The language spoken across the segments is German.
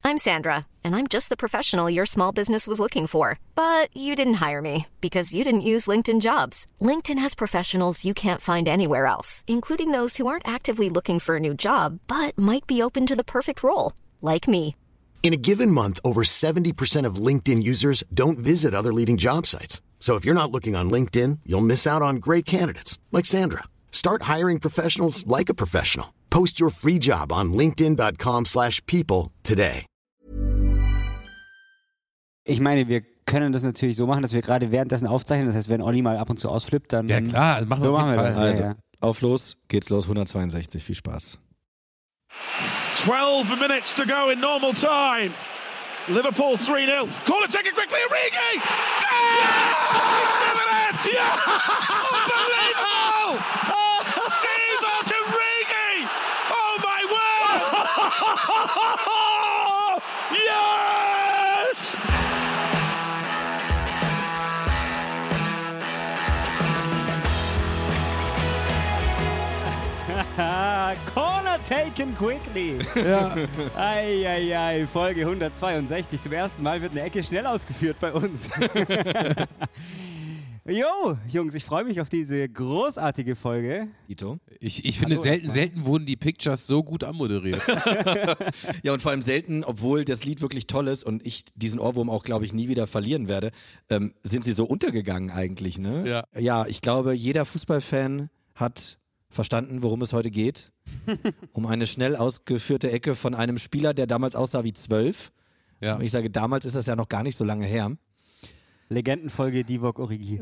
I'm Sandra, and I'm just the professional your small business was looking for. But you didn't hire me because you didn't use LinkedIn Jobs. LinkedIn has professionals you can't find anywhere else, including those who aren't actively looking for a new job, but might be open to the perfect role, like me. In a given month, over 70% of LinkedIn users don't visit other leading job sites. So if you're not looking on LinkedIn, you'll miss out on great candidates like Sandra. Start hiring professionals like a professional. Post your free job on linkedin.com/people today. Ich meine, wir können das natürlich so machen, dass wir gerade währenddessen aufzeichnen. Das heißt, wenn Olli mal ab und zu ausflippt, dann... Ja klar, machen wir so auf jeden machen wir Fall. das. Also, auf los, geht's los, 162, viel Spaß. 12 minutes to go in normal time. Liverpool 3-0. Corner taken quickly, Origi! Yeah! Unbelievable! Divock Origi! Oh my word! Yes! Corner taken quickly. Ja. Eieiei, Folge 162. Zum ersten Mal wird eine Ecke schnell ausgeführt bei uns. Jo, Jungs, ich freue mich auf diese großartige Folge. Ito? Ich finde, selten wurden die Pictures so gut anmoderiert. Ja, und vor allem selten, obwohl das Lied wirklich toll ist und ich diesen Ohrwurm auch, glaube ich, nie wieder verlieren werde, sind sie so untergegangen eigentlich, ne? Ja. Ja, ich glaube, jeder Fußballfan hat verstanden, worum es heute geht. Um eine schnell ausgeführte Ecke von einem Spieler, der damals aussah wie 12. Ja. Und ich sage, damals ist das ja noch gar nicht so lange her. Legendenfolge Divock Origi.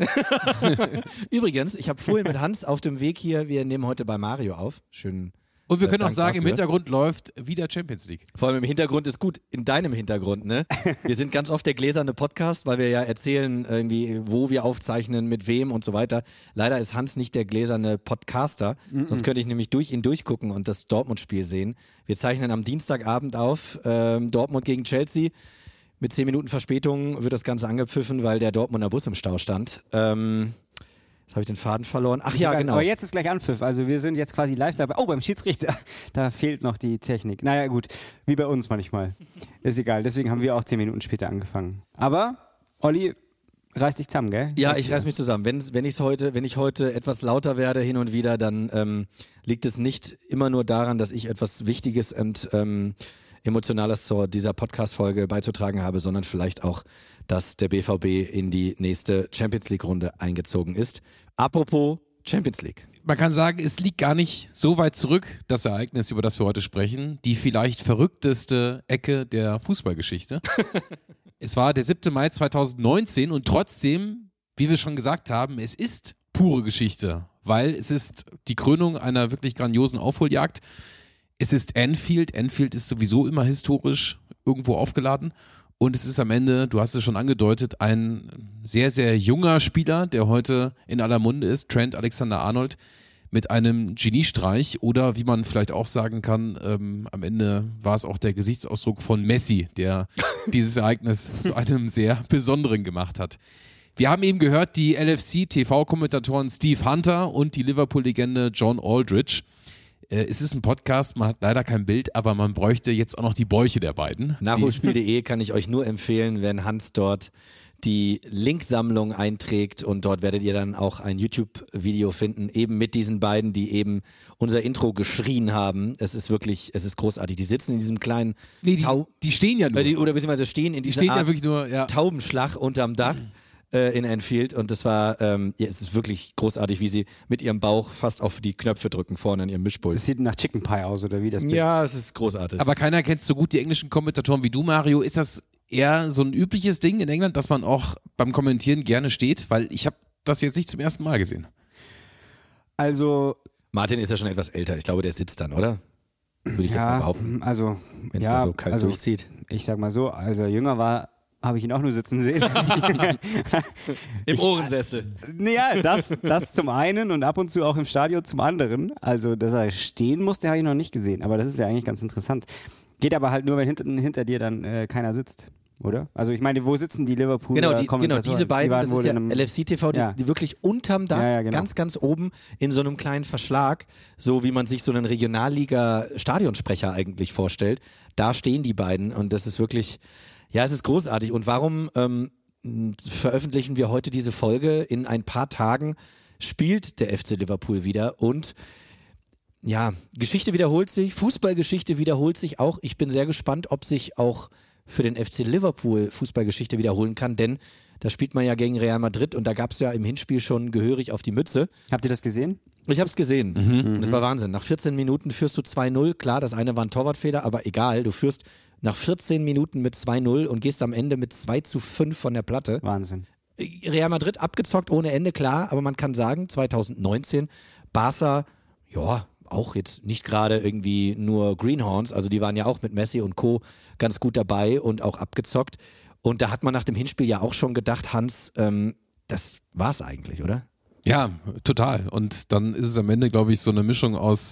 Übrigens, ich habe vorhin mit Hans auf dem Weg hier, wir nehmen heute bei Mario auf. Schönen Und wir können auch Dank sagen, im dafür. Hintergrund läuft wieder Champions League. Vor allem im Hintergrund ist gut, in deinem Hintergrund, ne? Wir sind ganz oft der gläserne Podcast, weil wir ja erzählen irgendwie, wo wir aufzeichnen, mit wem und so weiter. Leider ist Hans nicht der gläserne Podcaster, sonst könnte ich nämlich durch ihn durchgucken und das Dortmund-Spiel sehen. Wir zeichnen am Dienstagabend auf, Dortmund gegen Chelsea. Mit 10 Minuten Verspätung wird das Ganze angepfiffen, weil der Dortmunder Bus im Stau stand. Jetzt habe ich den Faden verloren. Ach ja, genau. Aber jetzt ist gleich Anpfiff. Also wir sind jetzt quasi live dabei. Oh, beim Schiedsrichter. Da fehlt noch die Technik. Naja, gut. Wie bei uns manchmal. Ist egal. Deswegen haben wir auch 10 Minuten später angefangen. Aber, Olli, reiß dich zusammen, gell? Ja, ich reiß mich zusammen. Wenn ich heute etwas lauter werde hin und wieder, dann liegt es nicht immer nur daran, dass ich etwas Wichtiges und Emotionales zu dieser Podcast-Folge beizutragen habe, sondern vielleicht auch, dass der BVB in die nächste Champions-League-Runde eingezogen ist. Apropos Champions League. Man kann sagen, es liegt gar nicht so weit zurück, das Ereignis, über das wir heute sprechen. Die vielleicht verrückteste Ecke der Fußballgeschichte. Es war der 7. Mai 2019 und trotzdem, wie wir schon gesagt haben, es ist pure Geschichte, weil es ist die Krönung einer wirklich grandiosen Aufholjagd. Es ist Anfield. Anfield ist sowieso immer historisch irgendwo aufgeladen. Und es ist am Ende, du hast es schon angedeutet, ein sehr, sehr junger Spieler, der heute in aller Munde ist, Trent Alexander-Arnold, mit einem Geniestreich oder wie man vielleicht auch sagen kann, am Ende war es auch der Gesichtsausdruck von Messi, der dieses Ereignis zu einem sehr besonderen gemacht hat. Wir haben eben gehört, die LFC-TV-Kommentatoren Steve Hunter und die Liverpool-Legende John Aldridge. Es ist ein Podcast, man hat leider kein Bild, aber man bräuchte jetzt auch noch die Bäuche der beiden. Nachholspiel.de kann ich euch nur empfehlen, wenn Hans dort die Linksammlung einträgt und dort werdet ihr dann auch ein YouTube-Video finden, eben mit diesen beiden, die eben unser Intro geschrien haben. Es ist großartig. Die sitzen in diesem kleinen die stehen ja nur. oder beziehungsweise stehen in dieser Art ja wirklich nur, ja. Taubenschlag unterm Dach. In Anfield und das war, es ist wirklich großartig, wie sie mit ihrem Bauch fast auf die Knöpfe drücken vorne an ihrem Mischpult. Es sieht nach Chicken Pie aus, oder wie das? Ja, es ist großartig. Aber keiner kennt so gut die englischen Kommentatoren wie du, Mario. Ist das eher so ein übliches Ding in England, dass man auch beim Kommentieren gerne steht? Weil ich habe das jetzt nicht zum ersten Mal gesehen. Also Martin ist ja schon etwas älter. Ich glaube, der sitzt dann, oder? Würde ich jetzt mal behaupten. Also, wenn es da so kalt durchzieht. Ich sag mal so, als er jünger war, habe ich ihn auch nur sitzen sehen. Im Ohrensessel. Ja, das zum einen und ab und zu auch im Stadion zum anderen. Also, dass er stehen musste, habe ich noch nicht gesehen. Aber das ist ja eigentlich ganz interessant. Geht aber halt nur, wenn hinter dir dann keiner sitzt. oder? Also ich meine, wo sitzen die Liverpool Genau, Kommentatoren? diese beiden, waren das wohl ist ja in einem- LFC TV, die wirklich unterm Dach, Ja, genau. ganz, ganz oben in so einem kleinen Verschlag, so wie man sich so einen Regionalliga-Stadionsprecher eigentlich vorstellt. Da stehen die beiden und das ist wirklich, ja, es ist großartig. Und warum veröffentlichen wir heute diese Folge? In ein paar Tagen spielt der FC Liverpool wieder und ja, Geschichte wiederholt sich, Fußballgeschichte wiederholt sich auch. Ich bin sehr gespannt, ob sich auch für den FC Liverpool Fußballgeschichte wiederholen kann, denn da spielt man ja gegen Real Madrid und da gab es ja im Hinspiel schon gehörig auf die Mütze. Habt ihr das gesehen? Ich habe es gesehen und es war Wahnsinn. Nach 14 Minuten führst du 2-0. Klar, das eine war ein Torwartfehler, aber egal. Du führst nach 14 Minuten mit 2-0 und gehst am Ende mit 2-5 von der Platte. Wahnsinn. Real Madrid abgezockt ohne Ende, klar, aber man kann sagen, 2019, Barca, ja, auch jetzt nicht gerade irgendwie nur Greenhorns, also die waren ja auch mit Messi und Co. ganz gut dabei und auch abgezockt. Und da hat man nach dem Hinspiel ja auch schon gedacht, Hans, das war's eigentlich, oder? Ja, total. Und dann ist es am Ende, glaube ich, so eine Mischung aus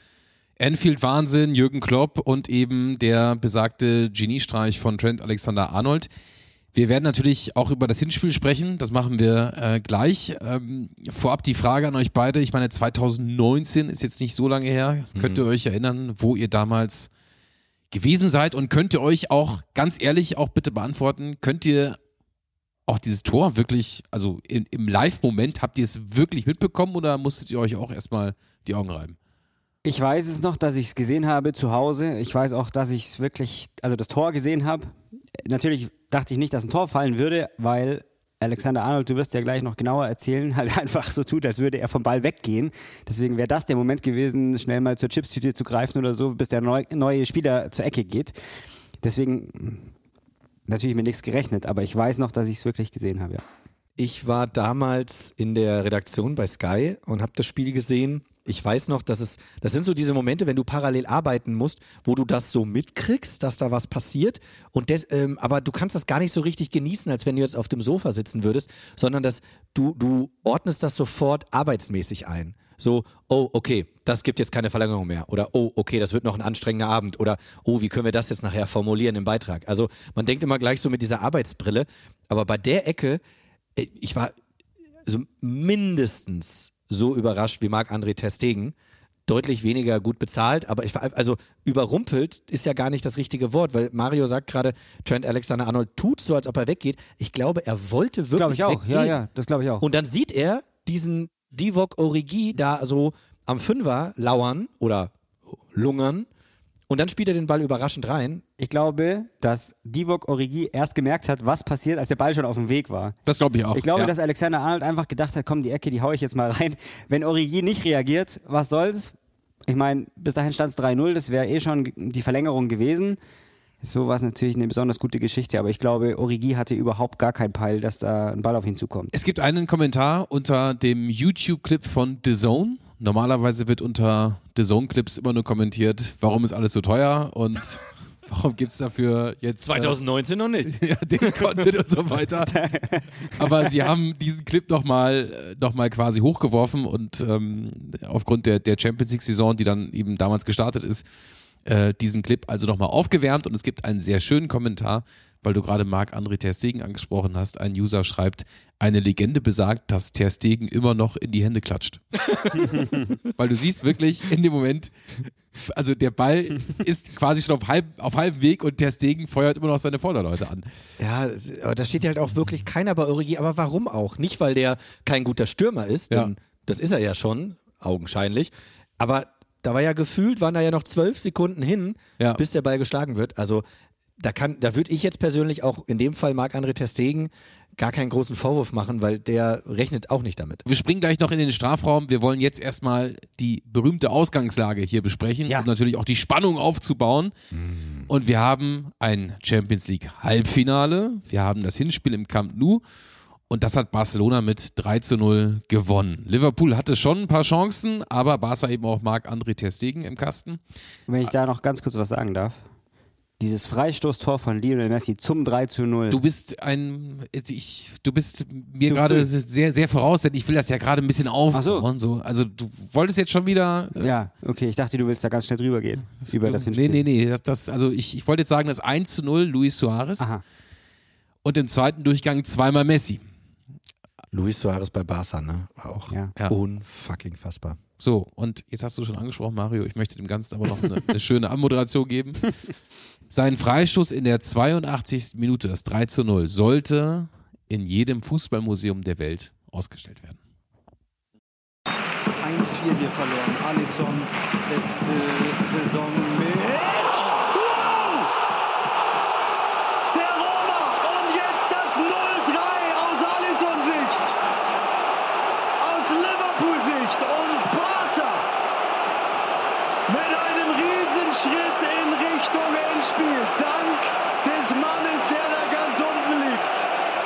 Anfield-Wahnsinn, Jürgen Klopp und eben der besagte Geniestreich von Trent Alexander-Arnold. Wir werden natürlich auch über das Hinspiel sprechen, das machen wir gleich. Vorab die Frage an euch beide, ich meine 2019 ist jetzt nicht so lange her, könnt ihr euch erinnern, wo ihr damals gewesen seid und könnt ihr euch auch ganz ehrlich auch bitte beantworten, könnt ihr auch dieses Tor wirklich, also im Live-Moment, habt ihr es wirklich mitbekommen oder musstet ihr euch auch erstmal die Augen reiben? Ich weiß es noch, dass ich es gesehen habe zu Hause. Ich weiß auch, dass ich es wirklich, also das Tor gesehen habe. Natürlich dachte ich nicht, dass ein Tor fallen würde, weil Alexander-Arnold, du wirst ja gleich noch genauer erzählen, halt einfach so tut, als würde er vom Ball weggehen. Deswegen wäre das der Moment gewesen, schnell mal zur Chipstüte zu greifen oder so, bis der neue Spieler zur Ecke geht. Deswegen natürlich mit nichts gerechnet, aber ich weiß noch, dass ich es wirklich gesehen habe, ja. Ich war damals in der Redaktion bei Sky und habe das Spiel gesehen. Ich weiß noch, das sind so diese Momente, wenn du parallel arbeiten musst, wo du das so mitkriegst, dass da was passiert. Aber du kannst das gar nicht so richtig genießen, als wenn du jetzt auf dem Sofa sitzen würdest, sondern du ordnest das sofort arbeitsmäßig ein. So, oh, okay, das gibt jetzt keine Verlängerung mehr. Oder, oh, okay, das wird noch ein anstrengender Abend. Oder, oh, wie können wir das jetzt nachher formulieren im Beitrag? Also man denkt immer gleich so mit dieser Arbeitsbrille. Aber bei der Ecke, ich war also mindestens so überrascht wie Marc-André ter Stegen. Deutlich weniger gut bezahlt, aber ich war, also überrumpelt ist ja gar nicht das richtige Wort, weil Mario sagt gerade, Trent Alexander-Arnold tut so, als ob er weggeht. Ich glaube, er wollte wirklich Glaube ich auch, weggehen. ja, das glaube ich auch. Und dann sieht er diesen Divock Origi da so am Fünfer lauern oder lungern und dann spielt er den Ball überraschend rein. Ich glaube, dass Divock Origi erst gemerkt hat, was passiert, als der Ball schon auf dem Weg war. Das glaube ich auch. Ich glaube, ja. dass Alexander-Arnold einfach gedacht hat, komm, die Ecke, die hau ich jetzt mal rein. Wenn Origi nicht reagiert, was soll's? Ich meine, bis dahin stand es 3-0, das wäre eh schon die Verlängerung gewesen. So war es natürlich eine besonders gute Geschichte, aber ich glaube, Origi hatte überhaupt gar keinen Peil, dass da ein Ball auf ihn zukommt. Es gibt einen Kommentar unter dem YouTube-Clip von DAZN. Normalerweise wird unter DAZN-Clips immer nur kommentiert, warum ist alles so teuer und warum gibt es dafür jetzt 2019 noch nicht. ja, den Content und so weiter. Aber sie haben diesen Clip noch mal quasi hochgeworfen und aufgrund der Champions League-Saison, die dann eben damals gestartet ist, diesen Clip also nochmal aufgewärmt und es gibt einen sehr schönen Kommentar, weil du gerade Marc-André ter Stegen angesprochen hast. Ein User schreibt, eine Legende besagt, dass ter Stegen immer noch in die Hände klatscht. Weil du siehst wirklich in dem Moment, also der Ball ist quasi schon auf halbem Weg und ter Stegen feuert immer noch seine Vorderleute an. Ja, aber da steht ja halt auch wirklich keiner bei Origi, aber warum auch? Nicht, weil der kein guter Stürmer ist, denn das ist er ja schon, augenscheinlich, aber da war ja gefühlt, waren da ja noch 12 Sekunden hin, bis der Ball geschlagen wird. Also da würde ich jetzt persönlich auch in dem Fall Marc-André ter Stegen gar keinen großen Vorwurf machen, weil der rechnet auch nicht damit. Wir springen gleich noch in den Strafraum. Wir wollen jetzt erstmal die berühmte Ausgangslage hier besprechen, um natürlich auch die Spannung aufzubauen. Und wir haben ein Champions League Halbfinale. Wir haben das Hinspiel im Camp Nou. Und das hat Barcelona mit 3-0 gewonnen. Liverpool hatte schon ein paar Chancen, aber Barca eben auch Marc-André ter Stegen im Kasten. Wenn ich da noch ganz kurz was sagen darf. Dieses Freistoßtor von Lionel Messi zum 3-0. Du bist mir gerade sehr, sehr voraus, denn ich will das ja gerade ein bisschen aufbauen. So. Also du wolltest jetzt schon wieder... Ja, okay, ich dachte, du willst da ganz schnell drüber gehen. Über das Hinspiel. Nee. Also ich wollte jetzt sagen, das 1-0 Luis Suarez. Aha. Und im zweiten Durchgang zweimal Messi. Luis Suarez bei Barca, ne? War auch unfucking fassbar. So, und jetzt hast du schon angesprochen, Mario, ich möchte dem Ganzen aber noch eine schöne Anmoderation geben. Sein Freistoß in der 82. Minute, das 3:0, sollte in jedem Fußballmuseum der Welt ausgestellt werden. 1-4 hier verloren. Alisson letzte Saison mit... Wow! Der Roma und jetzt das 0-3 aus Alisson-Sicht. Aus Liverpool-Sicht und Barca mit einem Riesenschritt in Richtung Endspiel. Dank des Mannes, der da ganz unten liegt.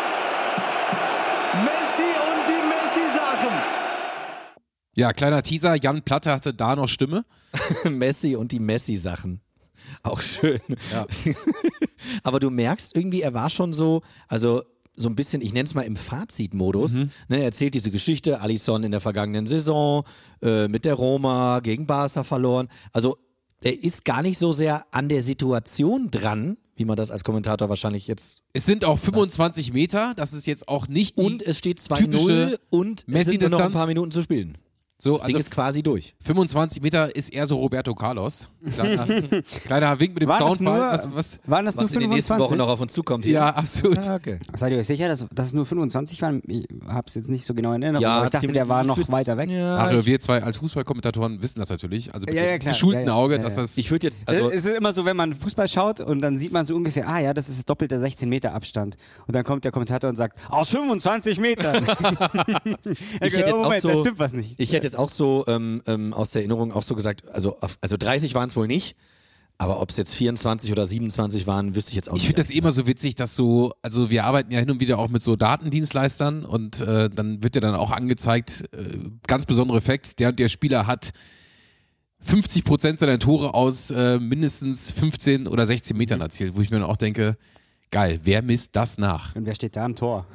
Messi und die Messi-Sachen. Ja, kleiner Teaser, Jan Platte hatte da noch Stimme. Messi und die Messi-Sachen. Auch schön. Ja. Aber du merkst irgendwie, er war schon so, also so ein bisschen, ich nenne es mal im Fazitmodus. Ne, er erzählt diese Geschichte, Alisson in der vergangenen Saison, mit der Roma gegen Barca verloren. Also er ist gar nicht so sehr an der Situation dran, wie man das als Kommentator wahrscheinlich jetzt... Es sind auch 25 Meter, das ist jetzt auch nicht die Und es steht 2-0 typische und es sind nur noch ein paar Messi-Distanz. Minuten zu spielen. So, Das Ding ist quasi durch. 25 Meter ist eher so Roberto Carlos. Kleiner Wink mit dem Waren das Soundball. nur- Was? Waren das Was nur in den nächsten 25? Wochen noch auf uns zukommt hier. Ja, absolut. Ah, okay. Seid ihr euch sicher, dass es nur 25 waren? Ich habe es jetzt nicht so genau in Erinnerung, Ja, aber ich dachte, ziemlich- der war noch weiter weg. Ja, Mario, wir zwei als Fußballkommentatoren wissen das natürlich. Also mit Ja, ja, dem klar. geschulten Ja, ja. Auge, Ja, dass ja. das... ich würde jetzt, also Es ist immer so, wenn man Fußball schaut und dann sieht man so ungefähr, das ist das doppelte 16 Meter Abstand. Und dann kommt der Kommentator und sagt, aus 25 Metern. ich hätte jetzt auch Moment, so, da stimmt was nicht. Ich hätte jetzt auch so aus der Erinnerung auch so gesagt, also 30 waren es wohl nicht, aber ob es jetzt 24 oder 27 waren, wüsste ich jetzt auch Ich nicht. finde das immer so witzig, dass so, also wir arbeiten ja hin und wieder auch mit so Datendienstleistern und dann wird ja dann auch angezeigt, ganz besondere Facts, der und der Spieler hat 50% seiner Tore aus mindestens 15 oder 16 Metern erzielt, wo ich mir dann auch denke, geil, wer misst das nach? Und wer steht da am Tor?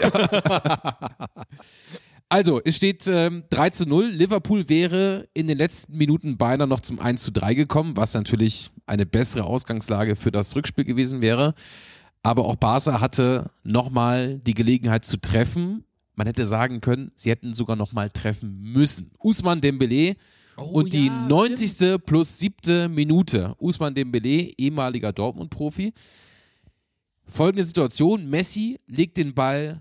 Also, es steht 3:0. Liverpool wäre in den letzten Minuten beinahe noch zum 1:3 gekommen, was natürlich eine bessere Ausgangslage für das Rückspiel gewesen wäre. Aber auch Barca hatte nochmal die Gelegenheit zu treffen. Man hätte sagen können, sie hätten sogar nochmal treffen müssen. Ousmane Dembélé und die 90. plus 7. Minute. Ousmane Dembélé, ehemaliger Dortmund-Profi. Folgende Situation, Messi legt den Ball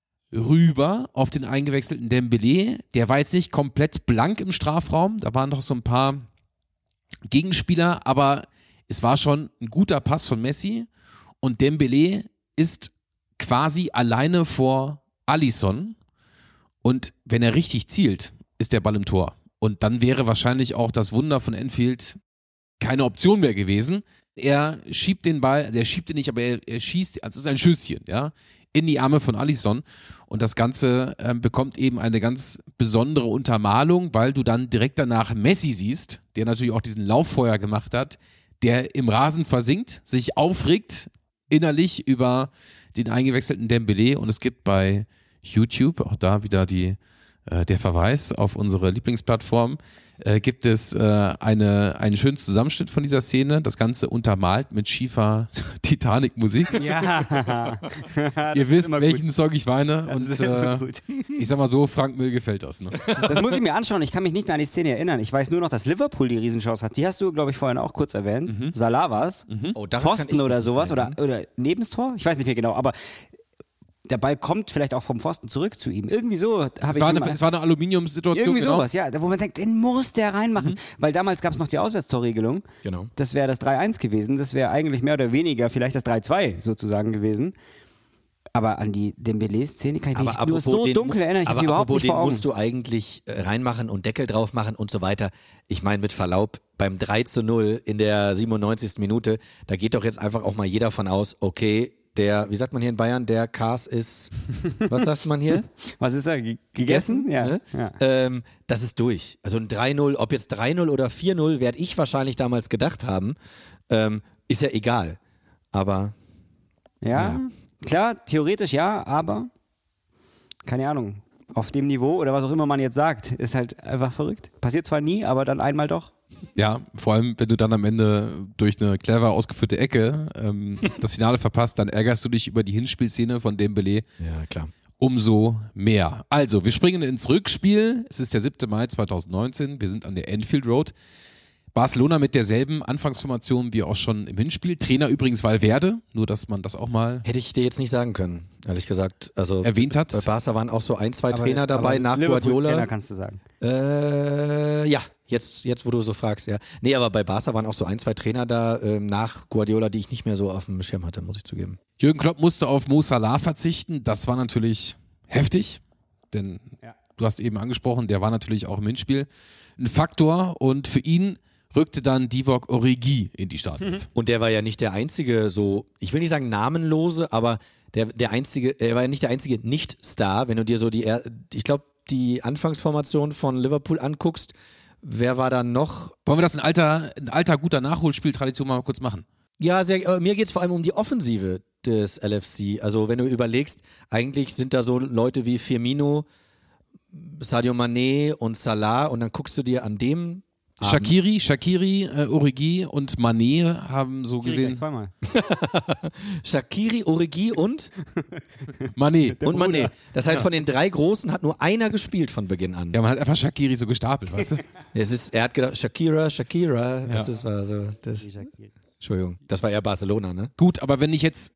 rüber auf den eingewechselten Dembélé. Der war jetzt nicht komplett blank im Strafraum, da waren noch so ein paar Gegenspieler, aber es war schon ein guter Pass von Messi und Dembélé ist quasi alleine vor Alisson und wenn er richtig zielt, ist der Ball im Tor. Und dann wäre wahrscheinlich auch das Wunder von Anfield keine Option mehr gewesen. Er schiebt den Ball, also er schiebt ihn nicht, aber er schießt, also es ist ein Schüsschen, ja, in die Arme von Alisson. Und das Ganze bekommt eben eine ganz besondere Untermalung, weil du dann direkt danach Messi siehst, der natürlich auch diesen Lauffeuer gemacht hat, der im Rasen versinkt, sich aufregt innerlich über den eingewechselten Dembélé. Und es gibt bei YouTube, auch da wieder der Verweis auf unsere Lieblingsplattform, gibt es einen schönen Zusammenschnitt von dieser Szene, das Ganze untermalt mit schiefer Titanic-Musik. Ja. Ihr wisst, immer welchen gut. Song ich meine. Das Und ist immer gut. ich sag mal so, Frank Müll gefällt das. Ne? Das muss ich mir anschauen. Ich kann mich nicht mehr an die Szene erinnern. Ich weiß nur noch, dass Liverpool die Riesenchance hat. Die hast du, glaube ich, vorhin auch kurz erwähnt. Salah war es. Oh, daran kann Pfosten ich oder mich sowas. erinnern. Oder Nebenstor. Ich weiß nicht mehr genau. Aber der Ball kommt vielleicht auch vom Pfosten zurück zu ihm. Irgendwie so habe ich Es war eine Aluminiumssituation. irgendwie genau. sowas, ja. Wo man denkt, den muss der reinmachen. Weil damals gab es noch die Auswärtstorregelung. Genau. Das wäre das 3-1 gewesen. Das wäre eigentlich mehr oder weniger vielleicht das 3-2 sozusagen gewesen. Aber an die Dembélé-Szene kann ich mich nur so dunkel erinnern. Ich habe die überhaupt nicht vor den Augen. musst du eigentlich reinmachen und Deckel drauf machen und so weiter. Ich meine, mit Verlaub, beim 3:0 in der 97. Minute, da geht doch jetzt einfach auch mal jeder von aus, okay, wie sagt man hier in Bayern, der Kars ist, was sagt man hier? Was ist er? Gegessen? Ja. Ne? Ja. Das ist durch. Also ein 3:0, ob jetzt 3:0 oder 4:0, werde ich wahrscheinlich damals gedacht haben, ist ja egal. Aber Ja, klar, theoretisch ja, aber keine Ahnung. Auf dem Niveau oder was auch immer man jetzt sagt, ist halt einfach verrückt. Passiert zwar nie, aber dann einmal doch. Ja, vor allem, wenn du dann am Ende durch eine clever ausgeführte Ecke das Finale verpasst, dann ärgerst du dich über die Hinspielszene von Dembélé Ja, klar. umso mehr. Also, wir springen ins Rückspiel. Es ist der 7. Mai 2019. Wir sind an der Anfield Road. Barcelona mit derselben Anfangsformation wie auch schon im Hinspiel. Trainer übrigens Valverde, nur dass man das auch mal Hätte ich dir jetzt nicht sagen können, ehrlich gesagt. Also erwähnt hat. Bei Barca waren auch so 1, 2 Trainer dabei nach Liverpool Guardiola. Trainer kannst du sagen. Ja, jetzt wo du so fragst, ja. Nee, aber bei Barca waren auch so 1, 2 Trainer da nach Guardiola, die ich nicht mehr so auf dem Schirm hatte, muss ich zugeben. Jürgen Klopp musste auf Mo Salah verzichten. Das war natürlich heftig, denn du hast eben angesprochen, der war natürlich auch im Hinspiel ein Faktor und für ihn rückte dann Divock Origi in die Startelf. Und der war ja nicht der einzige so, ich will nicht sagen namenlose, aber der einzige, er war ja nicht der einzige Nicht-Star, wenn du dir so ich glaube, die Anfangsformation von Liverpool anguckst, wer war da noch? Wollen wir das in alter guter Nachholspieltradition mal kurz machen? Ja, mir geht es vor allem um die Offensive des LFC. Also wenn du überlegst, eigentlich sind da so Leute wie Firmino, Sadio Mané und Salah und dann guckst du dir an dem Shaqiri, Origi und Mané haben so gesehen. Zweimal. Shaqiri, Origi und Mané. und Mané. Das heißt, von den 3 Großen hat nur einer gespielt von Beginn an. Ja, man hat einfach Shaqiri so gestapelt, weißt du? Er hat gedacht, Shakira. Das war so. Entschuldigung, das war eher Barcelona, ne? Gut, aber wenn ich jetzt,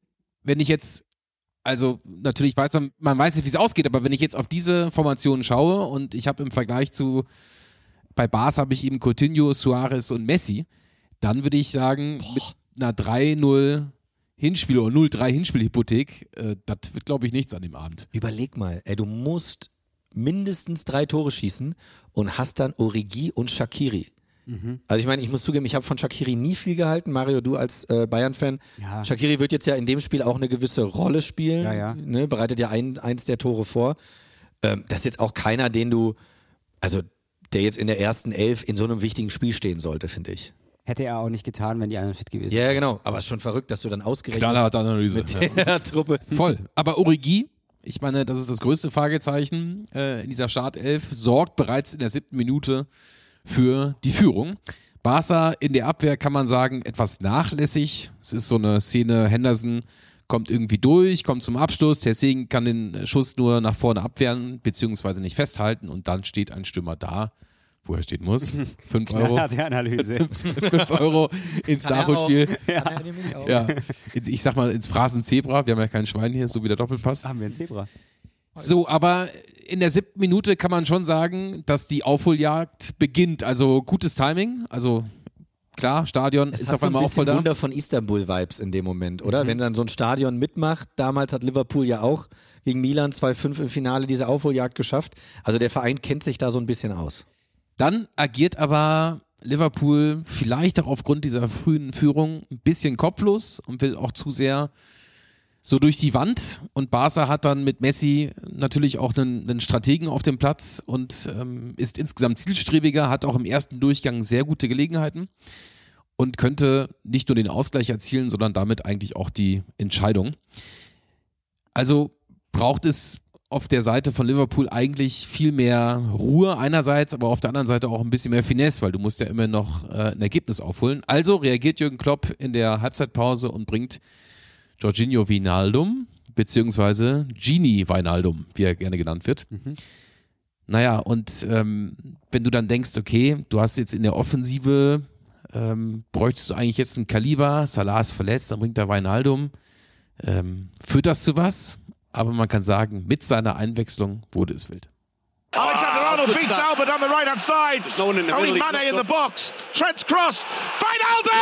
also natürlich weiß man weiß nicht, wie es ausgeht, aber wenn ich jetzt auf diese Formation schaue und ich habe im Vergleich zu bei Barca habe ich eben Coutinho, Suarez und Messi, dann würde ich sagen, mit einer 3-0 Hinspiel oder 0-3 Hinspielhypothek, das wird, glaube ich, nichts an dem Abend. Überleg mal, du musst mindestens 3 Tore schießen und hast dann Origi und Shaqiri. Also ich meine, ich muss zugeben, ich habe von Shaqiri nie viel gehalten. Mario, du als Bayern-Fan. Ja. Shaqiri wird jetzt ja in dem Spiel auch eine gewisse Rolle spielen. Ja. Ne? Bereitet ja eins der Tore vor. Das ist jetzt auch keiner, der jetzt in der ersten 11 in so einem wichtigen Spiel stehen sollte, finde ich. Hätte er auch nicht getan, wenn die anderen fit gewesen wären. Ja, genau. Aber es ist schon verrückt, dass du dann ausgerechnet Knallharte Analyse. mit der Truppe. Voll. Aber Origi, ich meine, das ist das größte Fragezeichen in dieser Startelf, sorgt bereits in der 7. Minute für die Führung. Barca in der Abwehr kann man sagen, etwas nachlässig. Es ist so eine Szene, Henderson kommt irgendwie durch, kommt zum Abschluss, Ter Stegen kann den Schuss nur nach vorne abwehren, beziehungsweise nicht festhalten und dann steht ein Stürmer da, wo er stehen muss. 5 Euro. Die Analyse. 5 Euro ins Nachholspiel. Ja. Ich sag mal ins Phrasenzebra, wir haben ja kein Schwein hier, so wie der Doppelpass. Haben wir ein Zebra. So, aber in der 7. Minute kann man schon sagen, dass die Aufholjagd beginnt. Also gutes Timing, also klar, Stadion ist auf einmal auch voll da. Wunder von Istanbul-Vibes in dem Moment, oder? Wenn dann so ein Stadion mitmacht, damals hat Liverpool ja auch gegen Milan 2-5 im Finale diese Aufholjagd geschafft. Also der Verein kennt sich da so ein bisschen aus. Dann agiert aber Liverpool vielleicht auch aufgrund dieser frühen Führung ein bisschen kopflos und will auch zu sehr so durch die Wand. Und Barca hat dann mit Messi natürlich auch einen Strategen auf dem Platz und ist insgesamt zielstrebiger, hat auch im ersten Durchgang sehr gute Gelegenheiten und könnte nicht nur den Ausgleich erzielen, sondern damit eigentlich auch die Entscheidung. Also braucht es auf der Seite von Liverpool eigentlich viel mehr Ruhe einerseits, aber auf der anderen Seite auch ein bisschen mehr Finesse, weil du musst ja immer noch ein Ergebnis aufholen. Also reagiert Jürgen Klopp in der Halbzeitpause und bringt Jorginho Wijnaldum, beziehungsweise Gini Wijnaldum, wie er gerne genannt wird. Naja, und wenn du dann denkst, okay, du hast jetzt in der Offensive, bräuchtest du eigentlich jetzt ein Kaliber, Salah ist verletzt, dann bringt er Wijnaldum. Führt das zu was? Aber man kann sagen, mit seiner Einwechslung wurde es wild. Alexander-Arnold beats Albert on the right-hand side. Only Mane in the box. Trent's cross. Wijnaldum!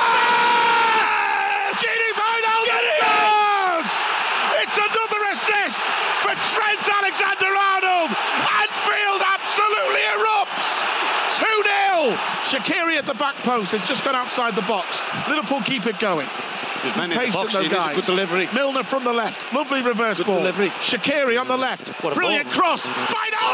Gini Wijnaldum scores! It's another assist for Trent Alexander-Arnold. Anfield absolutely erupts. 2-0. Shaqiri at the back post has just gone outside the box. Liverpool keep it going. There's man in the box here, a good delivery. Milner from the left. Lovely reverse good ball. Delivery. Shaqiri on the left. Brilliant ball. cross. Wijnaldum!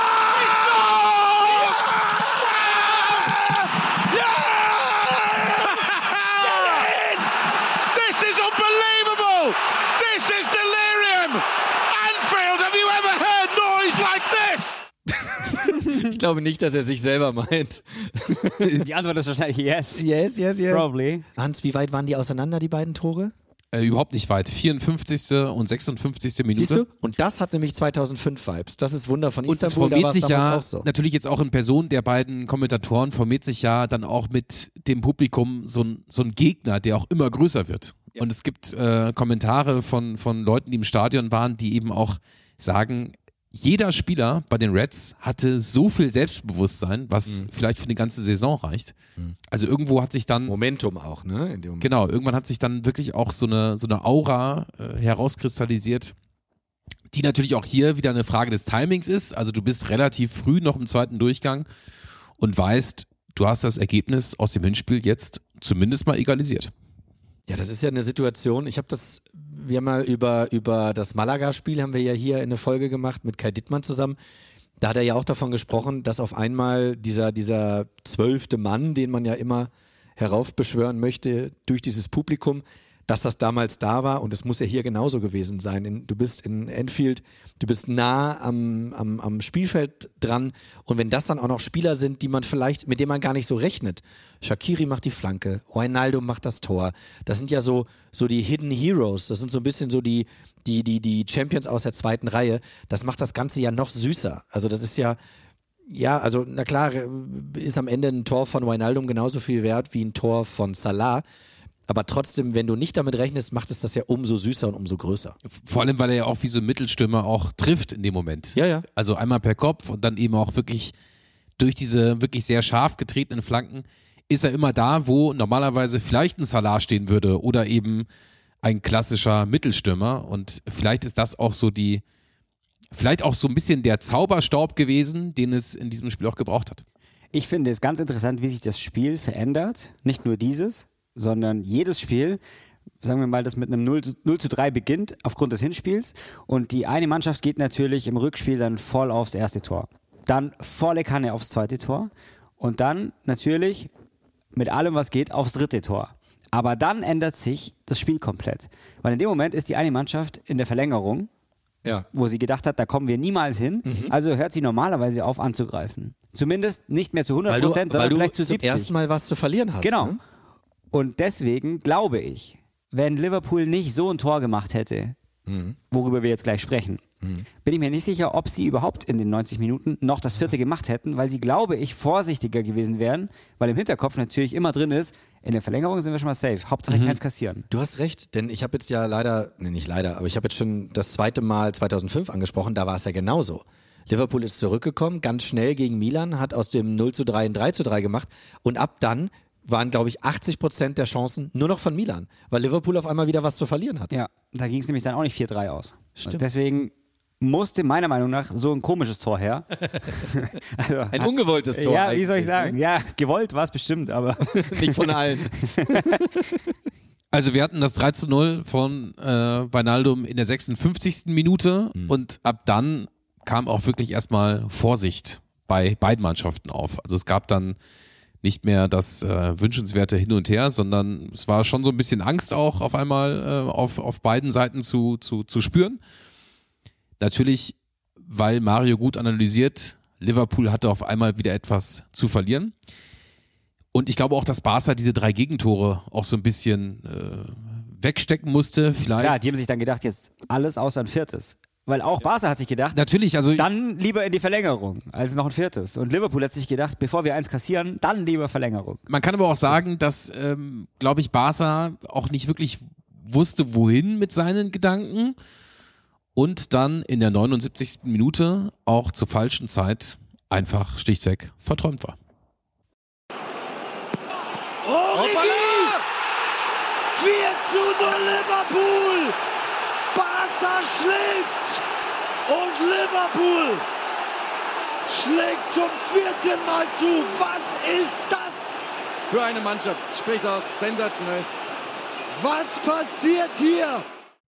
This is unbelievable! This is delirium! Anfield, have you ever heard noise like this? Ich glaube nicht, dass er sich selber meint. Die Antwort ist wahrscheinlich yes. Yes. Probably. Hans, wie weit waren die auseinander, die beiden Tore? Überhaupt nicht weit. 54. und 56. Minute. Siehst du? Und das hat nämlich 2005 Vibes. Das ist Wunder von Und es Istanbul, da war formiert es sich ja, damals auch so. natürlich jetzt auch in Person der beiden Kommentatoren, formiert sich ja dann auch mit dem Publikum so ein Gegner, der auch immer größer wird. Ja. Und es gibt Kommentare von Leuten, die im Stadion waren, die eben auch sagen, jeder Spieler bei den Reds hatte so viel Selbstbewusstsein, was vielleicht für eine ganze Saison reicht. Also irgendwo hat sich dann... Momentum auch, ne? Genau, irgendwann hat sich dann wirklich auch so eine Aura herauskristallisiert, die natürlich auch hier wieder eine Frage des Timings ist. Also du bist relativ früh noch im zweiten Durchgang und weißt, du hast das Ergebnis aus dem Hinspiel jetzt zumindest mal egalisiert. Ja, das ist ja eine Situation, wir haben mal über das Malaga-Spiel haben wir ja hier in eine Folge gemacht mit Kai Dittmann zusammen. Da hat er ja auch davon gesprochen, dass auf einmal dieser 12. Mann, den man ja immer heraufbeschwören möchte durch dieses Publikum, dass das damals da war und es muss ja hier genauso gewesen sein. Du bist in Anfield, du bist nah am Spielfeld dran und wenn das dann auch noch Spieler sind, mit denen man gar nicht so rechnet. Shaqiri macht die Flanke, Wijnaldum macht das Tor. Das sind ja so die Hidden Heroes, das sind so ein bisschen so die Champions aus der zweiten Reihe. Das macht das Ganze ja noch süßer. Also das ist ja, also na klar ist am Ende ein Tor von Wijnaldum genauso viel wert wie ein Tor von Salah. Aber trotzdem, wenn du nicht damit rechnest, macht es das ja umso süßer und umso größer. Vor allem, weil er ja auch wie so ein Mittelstürmer auch trifft in dem Moment. Ja. Also einmal per Kopf und dann eben auch wirklich durch diese wirklich sehr scharf getretenen Flanken ist er immer da, wo normalerweise vielleicht ein Salah stehen würde oder eben ein klassischer Mittelstürmer. Und vielleicht ist das auch vielleicht auch so ein bisschen der Zauberstaub gewesen, den es in diesem Spiel auch gebraucht hat. Ich finde es ganz interessant, wie sich das Spiel verändert. Nicht nur dieses, sondern jedes Spiel, sagen wir mal, das mit einem 0:3 beginnt aufgrund des Hinspiels und die eine Mannschaft geht natürlich im Rückspiel dann voll aufs erste Tor. Dann volle Kanne aufs zweite Tor und dann natürlich mit allem, was geht, aufs dritte Tor. Aber dann ändert sich das Spiel komplett. Weil in dem Moment ist die eine Mannschaft in der Verlängerung, wo sie gedacht hat, da kommen wir niemals hin. Also hört sie normalerweise auf anzugreifen. Zumindest nicht mehr zu 100%, sondern vielleicht zu 70%. Weil du zum ersten Mal was zu verlieren hast. Genau. Ne? Und deswegen glaube ich, wenn Liverpool nicht so ein Tor gemacht hätte, worüber wir jetzt gleich sprechen, bin ich mir nicht sicher, ob sie überhaupt in den 90 Minuten noch das vierte gemacht hätten, weil sie, glaube ich, vorsichtiger gewesen wären, weil im Hinterkopf natürlich immer drin ist, in der Verlängerung sind wir schon mal safe, Hauptsache keins kassieren. Du hast recht, denn ich habe jetzt ja aber ich habe jetzt schon das zweite Mal 2005 angesprochen, da war es ja genauso. Liverpool ist zurückgekommen, ganz schnell gegen Milan, hat aus dem 0:3 ein 3:3 gemacht und ab dann waren, glaube ich, 80% der Chancen nur noch von Milan, weil Liverpool auf einmal wieder was zu verlieren hat. Ja, da ging es nämlich dann auch nicht 4:3 aus. Stimmt. Und deswegen musste meiner Meinung nach so ein komisches Tor her. Also, ein ungewolltes Tor. Ja, wie soll ich sagen? Ja, gewollt war es bestimmt, aber nicht von allen. Also wir hatten das 3:0 von Wijnaldum in der 56. Minute und ab dann kam auch wirklich erstmal Vorsicht bei beiden Mannschaften auf. Also es gab dann nicht mehr das wünschenswerte Hin und Her, sondern es war schon so ein bisschen Angst auch auf einmal auf beiden Seiten zu spüren. Natürlich, weil Mario gut analysiert, Liverpool hatte auf einmal wieder etwas zu verlieren. Und ich glaube auch, dass Barca diese 3 Gegentore auch so ein bisschen wegstecken musste. Vielleicht. Ja, die haben sich dann gedacht, jetzt alles außer ein viertes. Weil auch Barca hat sich gedacht, natürlich, also dann lieber in die Verlängerung als noch ein viertes. Und Liverpool hat sich gedacht, bevor wir eins kassieren, dann lieber Verlängerung. Man kann aber auch sagen, dass, glaube ich, Barca auch nicht wirklich wusste, wohin mit seinen Gedanken und dann in der 79. Minute auch zur falschen Zeit einfach schlichtweg verträumt war. Origi! 4:0 Liverpool! Barca schlägt und Liverpool schlägt zum 4. Mal zu. Was ist das? Für eine Mannschaft, sprich aus, sensationell. Was passiert hier?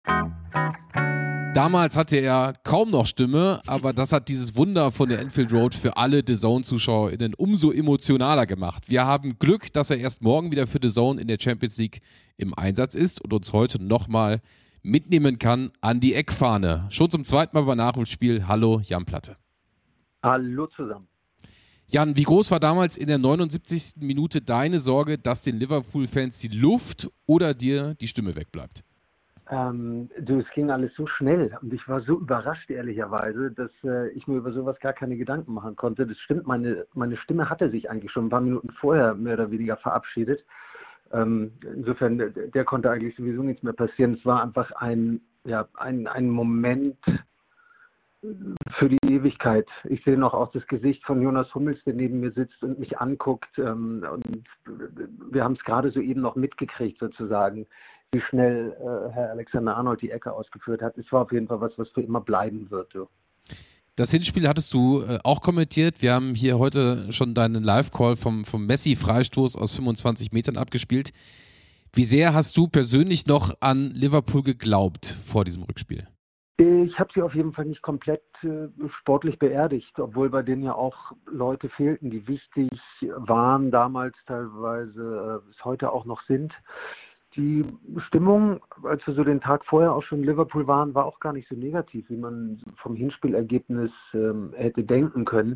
Damals hatte er kaum noch Stimme, aber das hat dieses Wunder von der Anfield Road für alle DAZN-ZuschauerInnen umso emotionaler gemacht. Wir haben Glück, dass er erst morgen wieder für DAZN in der Champions League im Einsatz ist und uns heute nochmal mitnehmen kann an die Eckfahne. Schon zum zweiten Mal bei Nachholspiel. Hallo, Jan Platte. Hallo zusammen. Jan, wie groß war damals in der 79. Minute deine Sorge, dass den Liverpool-Fans die Luft oder dir die Stimme wegbleibt? Es ging alles so schnell und ich war so überrascht, ehrlicherweise, dass ich mir über sowas gar keine Gedanken machen konnte. Das stimmt, meine Stimme hatte sich eigentlich schon ein paar Minuten vorher mehr oder weniger verabschiedet. Insofern, der konnte eigentlich sowieso nichts mehr passieren. Es war einfach ein Moment für die Ewigkeit. Ich sehe noch auch das Gesicht von Jonas Hummels, der neben mir sitzt und mich anguckt. Und wir haben es gerade soeben noch mitgekriegt, sozusagen, wie schnell Herr Alexander-Arnold die Ecke ausgeführt hat. Es war auf jeden Fall was für immer bleiben wird. Ja. Das Hinspiel hattest du auch kommentiert. Wir haben hier heute schon deinen Live-Call vom Messi-Freistoß aus 25 Metern abgespielt. Wie sehr hast du persönlich noch an Liverpool geglaubt vor diesem Rückspiel? Ich habe sie auf jeden Fall nicht komplett sportlich beerdigt, obwohl bei denen ja auch Leute fehlten, die wichtig waren, damals teilweise bis heute auch noch sind. Die Stimmung, als wir so den Tag vorher auch schon in Liverpool waren, war auch gar nicht so negativ, wie man vom Hinspielergebnis hätte denken können.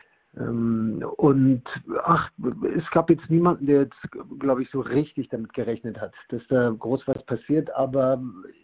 Es gab jetzt niemanden, der jetzt, glaube ich, so richtig damit gerechnet hat, dass da groß was passiert, aber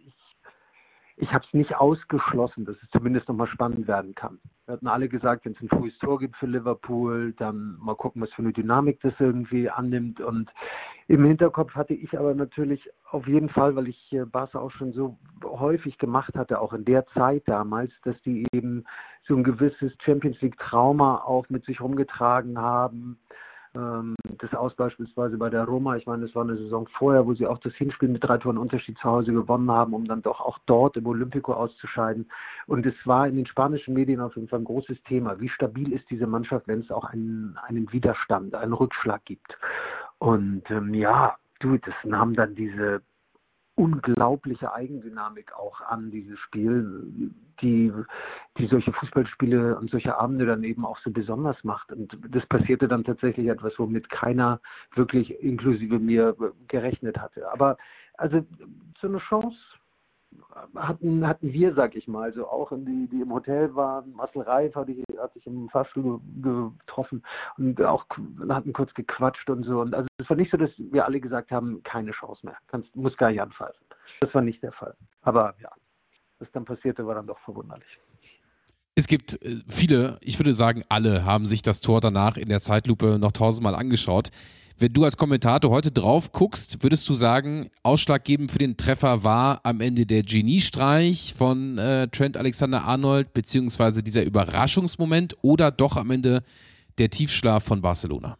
ich habe es nicht ausgeschlossen, dass es zumindest nochmal spannend werden kann. Wir hatten alle gesagt, wenn es ein frühes Tor gibt für Liverpool, dann mal gucken, was für eine Dynamik das irgendwie annimmt. Und im Hinterkopf hatte ich aber natürlich auf jeden Fall, weil ich Barca auch schon so häufig gemacht hatte, auch in der Zeit damals, dass die eben so ein gewisses Champions-League-Trauma auch mit sich rumgetragen haben. Das aus beispielsweise bei der Roma, ich meine, es war eine Saison vorher, wo sie auch das Hinspiel mit 3 Toren Unterschied zu Hause gewonnen haben, um dann doch auch dort im Olympico auszuscheiden. Und es war in den spanischen Medien auf jeden Fall ein großes Thema. Wie stabil ist diese Mannschaft, wenn es auch einen Widerstand, einen Rückschlag gibt? Und das nahm dann diese unglaubliche Eigendynamik auch an, dieses Spiel, die solche Fußballspiele und solche Abende dann eben auch so besonders macht. Und das passierte dann tatsächlich etwas, womit keiner wirklich inklusive mir gerechnet hatte. Aber also so eine Chance hatten wir, sag ich mal, also auch die im Hotel waren. Marcel Reif hat sich im Fahrstuhl getroffen und auch hatten kurz gequatscht und so. Und also es war nicht so, dass wir alle gesagt haben, keine Chance mehr, muss gar nicht anpfeifen. Das war nicht der Fall. Aber ja, was dann passierte, war dann doch verwunderlich. Es gibt viele, ich würde sagen alle, haben sich das Tor danach in der Zeitlupe noch 1000-mal angeschaut. Wenn du als Kommentator heute drauf guckst, würdest du sagen, ausschlaggebend für den Treffer war am Ende der Geniestreich von Trent Alexander-Arnold beziehungsweise dieser Überraschungsmoment oder doch am Ende der Tiefschlaf von Barcelona?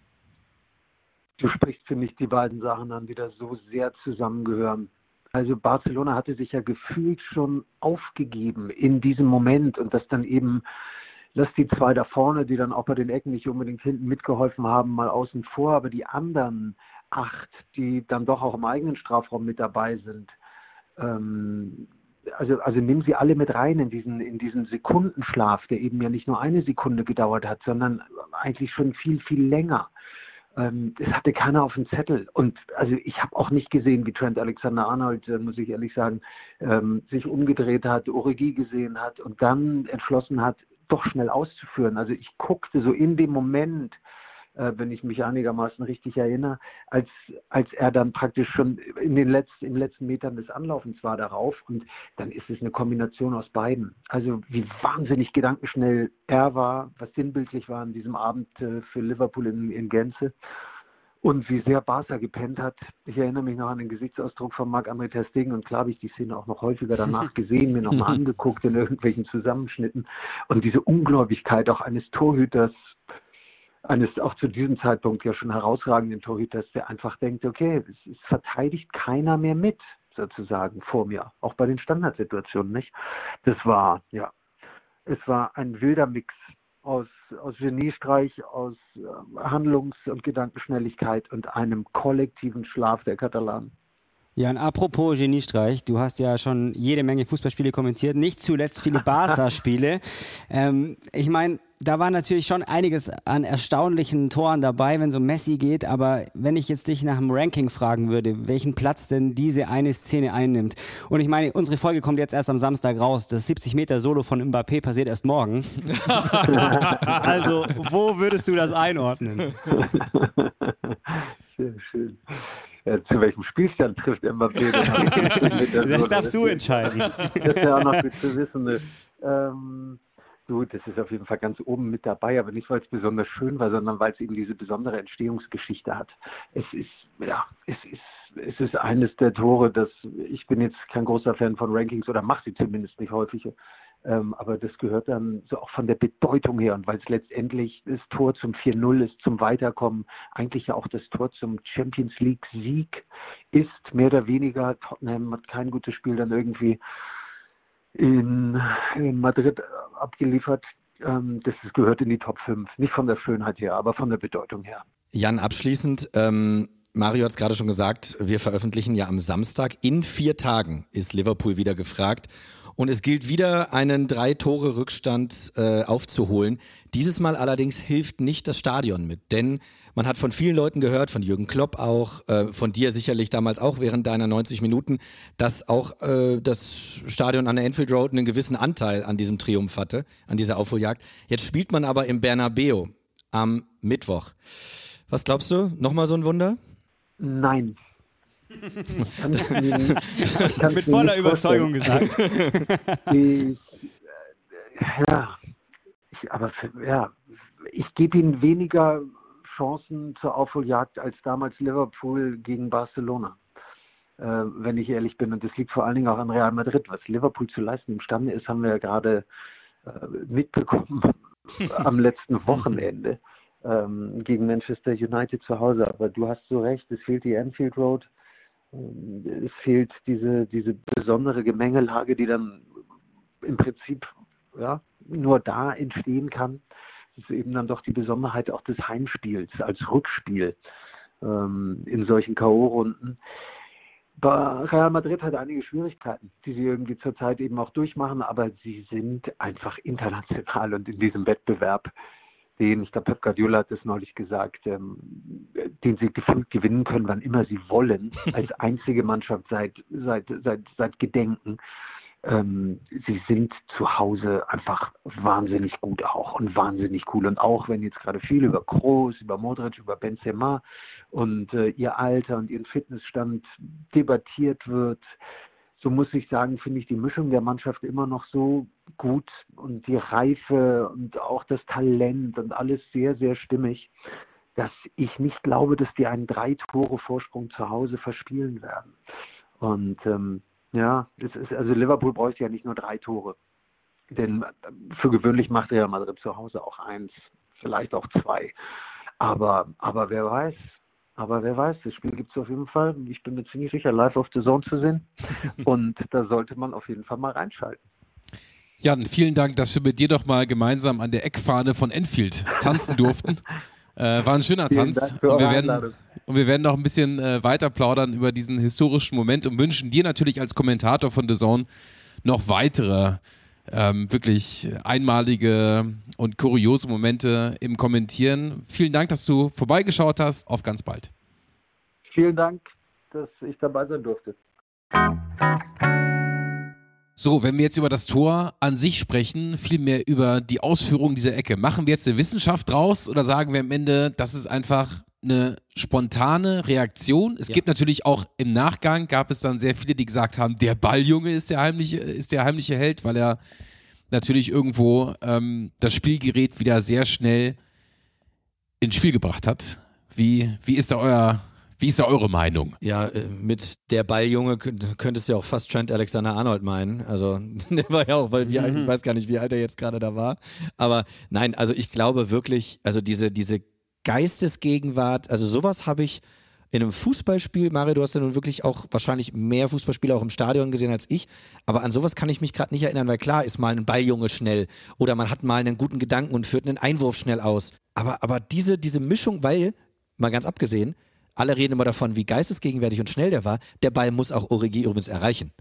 Du sprichst für mich die beiden Sachen an, die da so sehr zusammengehören. Also Barcelona hatte sich ja gefühlt schon aufgegeben in diesem Moment und das dann eben, lass die 2 da vorne, die dann auch bei den Ecken nicht unbedingt hinten mitgeholfen haben, mal außen vor, aber die anderen 8, die dann doch auch im eigenen Strafraum mit dabei sind, also nimm sie alle mit rein in diesen Sekundenschlaf, der eben ja nicht nur eine Sekunde gedauert hat, sondern eigentlich schon viel, viel länger. Das hatte keiner auf dem Zettel. Und also ich habe auch nicht gesehen, wie Trent Alexander-Arnold, muss ich ehrlich sagen, sich umgedreht hat, Origi gesehen hat und dann entschlossen hat, doch schnell auszuführen. Also ich guckte so in dem Moment, wenn ich mich einigermaßen richtig erinnere, als er dann praktisch schon in den letzten Metern des Anlaufens war darauf und dann ist es eine Kombination aus beiden. Also wie wahnsinnig gedankenschnell er war, was sinnbildlich war an diesem Abend für Liverpool in Gänze und wie sehr Barca gepennt hat. Ich erinnere mich noch an den Gesichtsausdruck von Marc-André ter Stegen und klar habe ich die Szene auch noch häufiger danach gesehen, mir nochmal angeguckt in irgendwelchen Zusammenschnitten und diese Ungläubigkeit auch eines Torhüters, eines auch zu diesem Zeitpunkt ja schon herausragenden Torhüters, der einfach denkt, okay, es verteidigt keiner mehr mit, sozusagen, vor mir. Auch bei den Standardsituationen, nicht? Es war ein wilder Mix aus Geniestreich, aus Handlungs- und Gedankenschnelligkeit und einem kollektiven Schlaf der Katalanen. Jan, apropos Geniestreich, du hast ja schon jede Menge Fußballspiele kommentiert, nicht zuletzt viele Barca-Spiele. Ich meine, da war natürlich schon einiges an erstaunlichen Toren dabei, wenn es um Messi geht, aber wenn ich jetzt dich nach dem Ranking fragen würde, welchen Platz denn diese eine Szene einnimmt, und ich meine, unsere Folge kommt jetzt erst am Samstag raus, das 70-Meter-Solo von Mbappé passiert erst morgen. Also, wo würdest du das einordnen? Schön. Ja, zu welchem Spielstand trifft Mbappé? Das darfst du entscheiden. Das ist ja auch noch gut zu wissen. Das ist auf jeden Fall ganz oben mit dabei, aber nicht, weil es besonders schön war, sondern weil es eben diese besondere Entstehungsgeschichte hat. Es ist eines der Tore, ich bin jetzt kein großer Fan von Rankings oder mache sie zumindest nicht häufig, aber das gehört dann so auch von der Bedeutung her, und weil es letztendlich das Tor zum 4-0 ist, zum Weiterkommen, eigentlich ja auch das Tor zum Champions League Sieg ist, mehr oder weniger. Tottenham hat kein gutes Spiel dann irgendwie in Madrid abgeliefert. Das gehört in die Top 5. Nicht von der Schönheit her, aber von der Bedeutung her. Jan, abschließend, Mario hat es gerade schon gesagt, wir veröffentlichen ja am Samstag. In 4 Tagen ist Liverpool wieder gefragt. Und es gilt wieder, einen 3-Tore-Rückstand aufzuholen. Dieses Mal allerdings hilft nicht das Stadion mit, denn man hat von vielen Leuten gehört, von Jürgen Klopp auch, von dir sicherlich damals auch während deiner 90 Minuten, dass auch das Stadion an der Anfield Road einen gewissen Anteil an diesem Triumph hatte, an dieser Aufholjagd. Jetzt spielt man aber im Bernabeu am Mittwoch. Was glaubst du? Nochmal so ein Wunder? Nein. Mit voller Überzeugung gesagt. Ich gebe ihnen weniger Chancen zur Aufholjagd als damals Liverpool gegen Barcelona, wenn ich ehrlich bin. Und das liegt vor allen Dingen auch an Real Madrid. Was Liverpool zu leisten imstande ist, haben wir ja gerade mitbekommen am letzten Wochenende gegen Manchester United zu Hause. Aber du hast so recht, es fehlt die Anfield Road. Es fehlt diese besondere Gemengelage, die dann im Prinzip nur da entstehen kann. Das ist eben dann doch die Besonderheit auch des Heimspiels als Rückspiel in solchen K.O.-Runden. Real Madrid hat einige Schwierigkeiten, die sie irgendwie zurzeit eben auch durchmachen, aber sie sind einfach international und in diesem Wettbewerb, ich glaube, Pep Guardiola hat das neulich gesagt, den sie gefühlt gewinnen können, wann immer sie wollen, als einzige Mannschaft seit Gedenken. Sie sind zu Hause einfach wahnsinnig gut auch und wahnsinnig cool. Und auch wenn jetzt gerade viel über Kroos, über Modric, über Benzema und ihr Alter und ihren Fitnessstand debattiert wird, so muss ich sagen, finde ich die Mischung der Mannschaft immer noch so gut und die Reife und auch das Talent und alles sehr, sehr stimmig, dass ich nicht glaube, dass die einen 3-Tore-Vorsprung zu Hause verspielen werden. Und also Liverpool bräuchte ja nicht nur 3 Tore, denn für gewöhnlich macht Real Madrid zu Hause auch 1, vielleicht auch 2. Aber wer weiß. Das Spiel gibt es auf jeden Fall. Ich bin mir ziemlich sicher, live auf The Zone zu sehen. Und da sollte man auf jeden Fall mal reinschalten. Jan, vielen Dank, dass wir mit dir doch mal gemeinsam an der Eckfahne von Anfield tanzen durften. War ein schöner Tanz. Und wir werden noch ein bisschen weiter plaudern über diesen historischen Moment und wünschen dir natürlich als Kommentator von The Zone noch weitere wirklich einmalige und kuriose Momente im Kommentieren. Vielen Dank, dass du vorbeigeschaut hast. Auf ganz bald. Vielen Dank, dass ich dabei sein durfte. So, wenn wir jetzt über das Tor an sich sprechen, vielmehr über die Ausführung dieser Ecke, machen wir jetzt eine Wissenschaft draus oder sagen wir am Ende, das ist einfach eine spontane Reaktion? Es gibt natürlich auch im Nachgang, gab es dann sehr viele, die gesagt haben, der Balljunge ist der heimliche Held, weil er natürlich irgendwo das Spielgerät wieder sehr schnell ins Spiel gebracht hat. Wie ist da eure Meinung? Ja, mit der Balljunge könntest du ja auch fast Trent Alexander-Arnold meinen. Also, der war ja auch, ich weiß gar nicht, wie alt er jetzt gerade da war. Aber nein, also ich glaube wirklich, also diese Geistesgegenwart, also sowas habe ich in einem Fußballspiel, Mario, du hast ja nun wirklich auch wahrscheinlich mehr Fußballspiele auch im Stadion gesehen als ich, aber an sowas kann ich mich gerade nicht erinnern, weil klar ist mal ein Balljunge schnell oder man hat mal einen guten Gedanken und führt einen Einwurf schnell aus. Aber diese Mischung, weil, mal ganz abgesehen, alle reden immer davon, wie geistesgegenwärtig und schnell der war, der Ball muss auch Origi übrigens erreichen.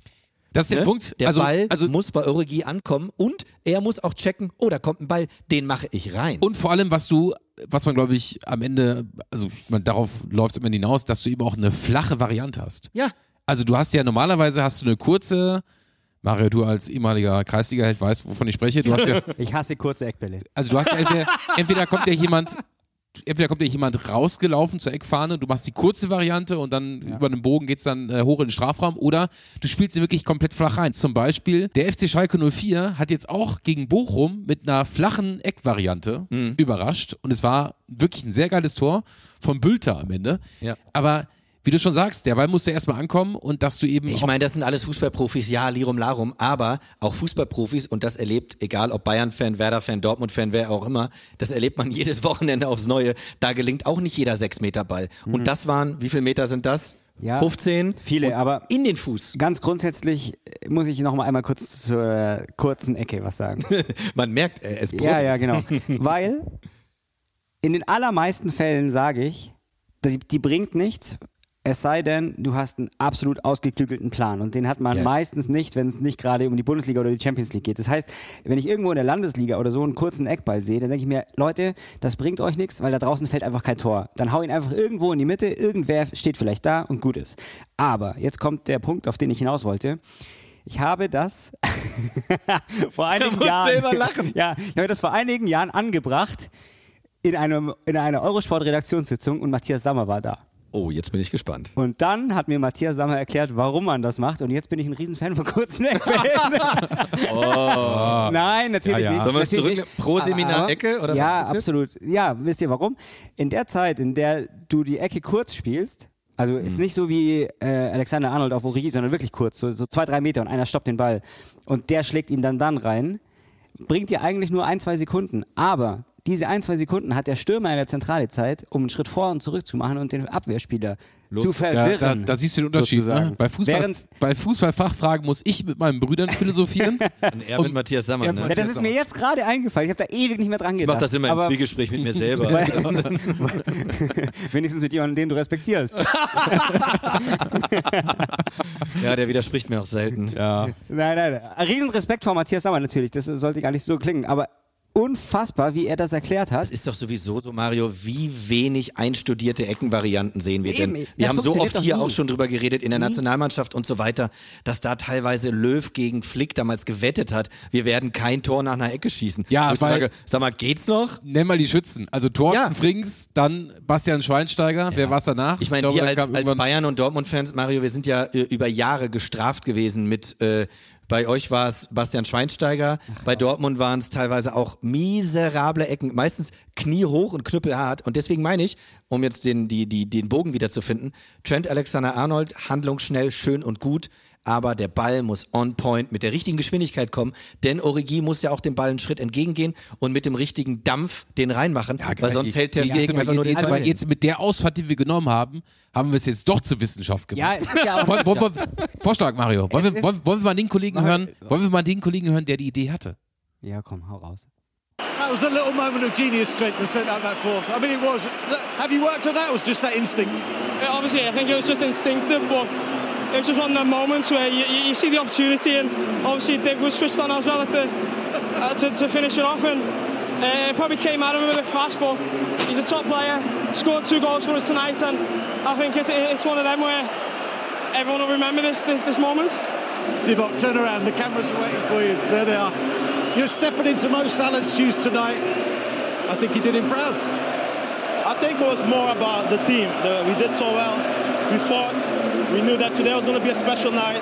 Das ist der Punkt. Der Ball muss bei Origi ankommen und er muss auch checken, da kommt ein Ball, den mache ich rein. Und vor allem, was man glaube ich am Ende, also darauf läuft es am Ende hinaus, dass du eben auch eine flache Variante hast. Ja. Also du hast ja normalerweise eine kurze, Mario, du als ehemaliger Kreisliga-Held weißt, wovon ich spreche. Du hast ja, ich hasse kurze Eckbälle. Also du hast ja entweder kommt ja jemand rausgelaufen zur Eckfahne, du machst die kurze Variante und dann über den Bogen geht's dann hoch in den Strafraum, oder du spielst sie wirklich komplett flach rein. Zum Beispiel, der FC Schalke 04 hat jetzt auch gegen Bochum mit einer flachen Eckvariante überrascht und es war wirklich ein sehr geiles Tor vom Bülter am Ende. Ja. Aber wie du schon sagst, der Ball muss ja erstmal ankommen und dass du eben. Ich meine, das sind alles Fußballprofis, ja, Lirum Larum, aber auch Fußballprofis, und das erlebt, egal ob Bayern-Fan, Werder-Fan, Dortmund-Fan, wer auch immer, das erlebt man jedes Wochenende aufs Neue. Da gelingt auch nicht jeder 6-Meter-Ball. Und das waren, wie viele Meter sind das? Ja, 15? Viele, aber in den Fuß. Ganz grundsätzlich muss ich noch mal einmal kurz zur kurzen Ecke was sagen. Man merkt, es brodelt. Ja, genau. Weil in den allermeisten Fällen sage ich, die bringt nichts. Es sei denn, du hast einen absolut ausgeklügelten Plan, und den hat man meistens nicht, wenn es nicht gerade um die Bundesliga oder die Champions League geht. Das heißt, wenn ich irgendwo in der Landesliga oder so einen kurzen Eckball sehe, dann denke ich mir, Leute, das bringt euch nichts, weil da draußen fällt einfach kein Tor. Dann hau ihn einfach irgendwo in die Mitte, irgendwer steht vielleicht da und gut ist. Aber jetzt kommt der Punkt, auf den ich hinaus wollte. Ich habe das vor einigen Jahren, selber lachen. Ja, ich habe das vor einigen Jahren angebracht in einer Eurosport-Redaktionssitzung, und Matthias Sammer war da. Oh, jetzt bin ich gespannt. Und dann hat mir Matthias Sammer erklärt, warum man das macht, und jetzt bin ich ein Riesenfan von kurzen Eckbällen. Nein, natürlich nicht. Sollen wir uns zurück pro Seminar-Ecke? Oder ja, absolut. Ja, wisst ihr warum? In der Zeit, in der du die Ecke kurz spielst, also jetzt nicht so wie Alexander Arnold auf Origi, sondern wirklich kurz, so 2-3 Meter, und einer stoppt den Ball und der schlägt ihn dann rein, bringt dir eigentlich nur 1-2 Sekunden. Aber diese 1-2 Sekunden hat der Stürmer in der Zentrale Zeit, um einen Schritt vor und zurück zu machen und den Abwehrspieler zu verwirren. Da siehst du den Unterschied. Ne? Bei Fußballfachfragen muss ich mit meinen Brüdern philosophieren. Und er mit Matthias Sammer. Ne? Ja, das ist mir jetzt gerade eingefallen. Ich habe da ewig nicht mehr dran gedacht. Ich mach das immer im Zwiegespräch mit mir selber. Wenigstens mit jemandem, den du respektierst. Ja, der widerspricht mir auch selten. Ja. Nein. Riesenrespekt vor Matthias Sammer natürlich. Das sollte gar nicht so klingen. Aber unfassbar, wie er das erklärt hat. Es ist doch sowieso so, Mario, wie wenig einstudierte Eckenvarianten sehen wir denn? Wir das haben so oft hier auch schon drüber geredet in der Nationalmannschaft und so weiter, dass da teilweise Löw gegen Flick damals gewettet hat, wir werden kein Tor nach einer Ecke schießen. Ja, ich sage, sag mal, geht's noch? Nenn mal die Schützen. Also Thorsten Frings, dann Bastian Schweinsteiger. Wer war's danach? Ich meine, wir als Bayern- und Dortmund-Fans, Mario, wir sind ja über Jahre gestraft gewesen mit bei euch war es Bastian Schweinsteiger, bei Dortmund waren es teilweise auch miserable Ecken, meistens kniehoch und knüppelhart. Und deswegen meine ich, um jetzt den Bogen wieder zu finden, Trent Alexander-Arnold, handlungsschnell, schön und gut, aber der Ball muss on point mit der richtigen Geschwindigkeit kommen, denn Origi muss ja auch dem Ball einen Schritt entgegengehen und mit dem richtigen Dampf den reinmachen, weil sonst hält der Stegen einfach nur den Ball. Jetzt mit der Ausfahrt, die wir genommen haben wir es jetzt doch zur Wissenschaft gemacht. Ja, Vorschlag, Mario. Wollen wir mal den Kollegen hören? Wollen wir mal den Kollegen hören, der die Idee hatte? Ja, komm, hau raus. That was a little moment of genius, Trent, to send out that fourth. I mean, it was. Have you worked on that, or was it just that instinct? Yeah, obviously, I think it was just instinctive, but it was just one of the moments where you see the opportunity, and obviously Dave was switched on as well to finish it off, and it probably came at him a bit fast, but he's a top player, scored 2 goals for us tonight, and I think it's one of them where everyone will remember this moment. Divock, turn around, the cameras are waiting for you. There they are. You're stepping into Mo Salah's shoes tonight. I think you did him proud. I think it was more about the team. We did so well. We fought. We knew that today was going to be a special night.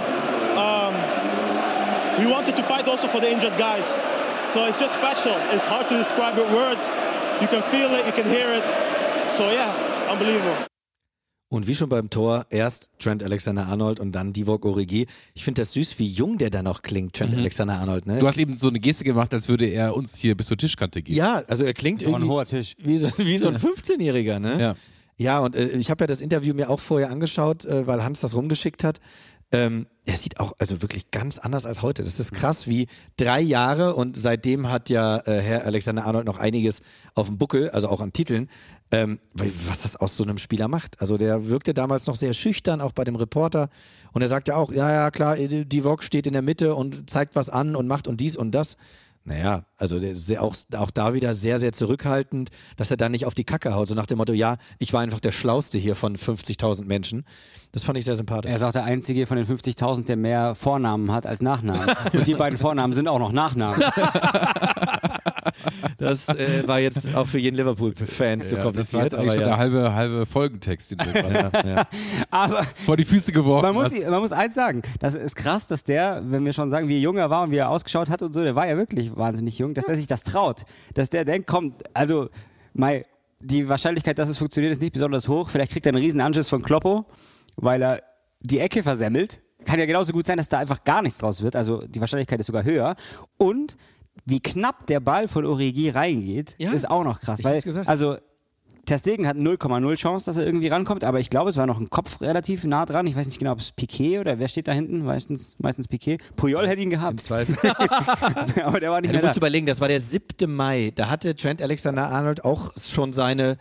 We wanted to fight also for the injured guys. So it's just special. It's hard to describe with words. You can feel it, you can hear it. So yeah, unbelievable. Und wie schon beim Tor, erst Trent Alexander-Arnold und dann Divock Origi. Ich finde das süß, wie jung der da noch klingt, Trent Alexander-Arnold. Ne? Du hast eben so eine Geste gemacht, als würde er uns hier bis zur Tischkante gehen. Ja, also er klingt irgendwie ein hoher Tisch. Wie so ein 15-Jähriger. Ne? Ja. Ja, und ich habe ja das Interview mir auch vorher angeschaut, weil Hans das rumgeschickt hat. Er sieht auch also wirklich ganz anders als heute. Das ist krass, wie 3 Jahre und seitdem hat ja Herr Alexander-Arnold noch einiges auf dem Buckel, also auch an Titeln, was das aus so einem Spieler macht. Also der wirkte damals noch sehr schüchtern, auch bei dem Reporter, und er sagte auch, ja klar, Divock steht in der Mitte und zeigt was an und macht und dies und das. Naja, also der ist auch da wieder sehr, sehr zurückhaltend, dass er dann nicht auf die Kacke haut, so nach dem Motto, ja, ich war einfach der Schlauste hier von 50.000 Menschen. Das fand ich sehr sympathisch. Er ist auch der Einzige von den 50.000, der mehr Vornamen hat als Nachnamen. Und die beiden Vornamen sind auch noch Nachnamen. Das war jetzt auch für jeden Liverpool-Fan zu kompliziert. Das war jetzt eigentlich schon der halbe Folgentext, den du gerade Aber vor die Füße geworfen man muss eins sagen, das ist krass, dass der, wenn wir schon sagen, wie jung er war und wie er ausgeschaut hat und so, der war ja wirklich wahnsinnig jung, dass der sich das traut, dass der denkt, komm, also die Wahrscheinlichkeit, dass es funktioniert, ist nicht besonders hoch. Vielleicht kriegt er einen riesen Anschiss von Kloppo, weil er die Ecke versemmelt. Kann ja genauso gut sein, dass da einfach gar nichts draus wird. Also die Wahrscheinlichkeit ist sogar höher. Und wie knapp der Ball von Origi reingeht, ist auch noch krass. Weil, also Ter Stegen hat 0,0 Chance, dass er irgendwie rankommt, aber ich glaube, es war noch ein Kopf relativ nah dran. Ich weiß nicht genau, ob es Piqué oder wer steht da hinten? Meistens Piqué. Puyol hätte ihn gehabt. Aber der war nicht mehr da. Du musst überlegen, das war der 7. Mai. Da hatte Trent Alexander-Arnold auch schon seine,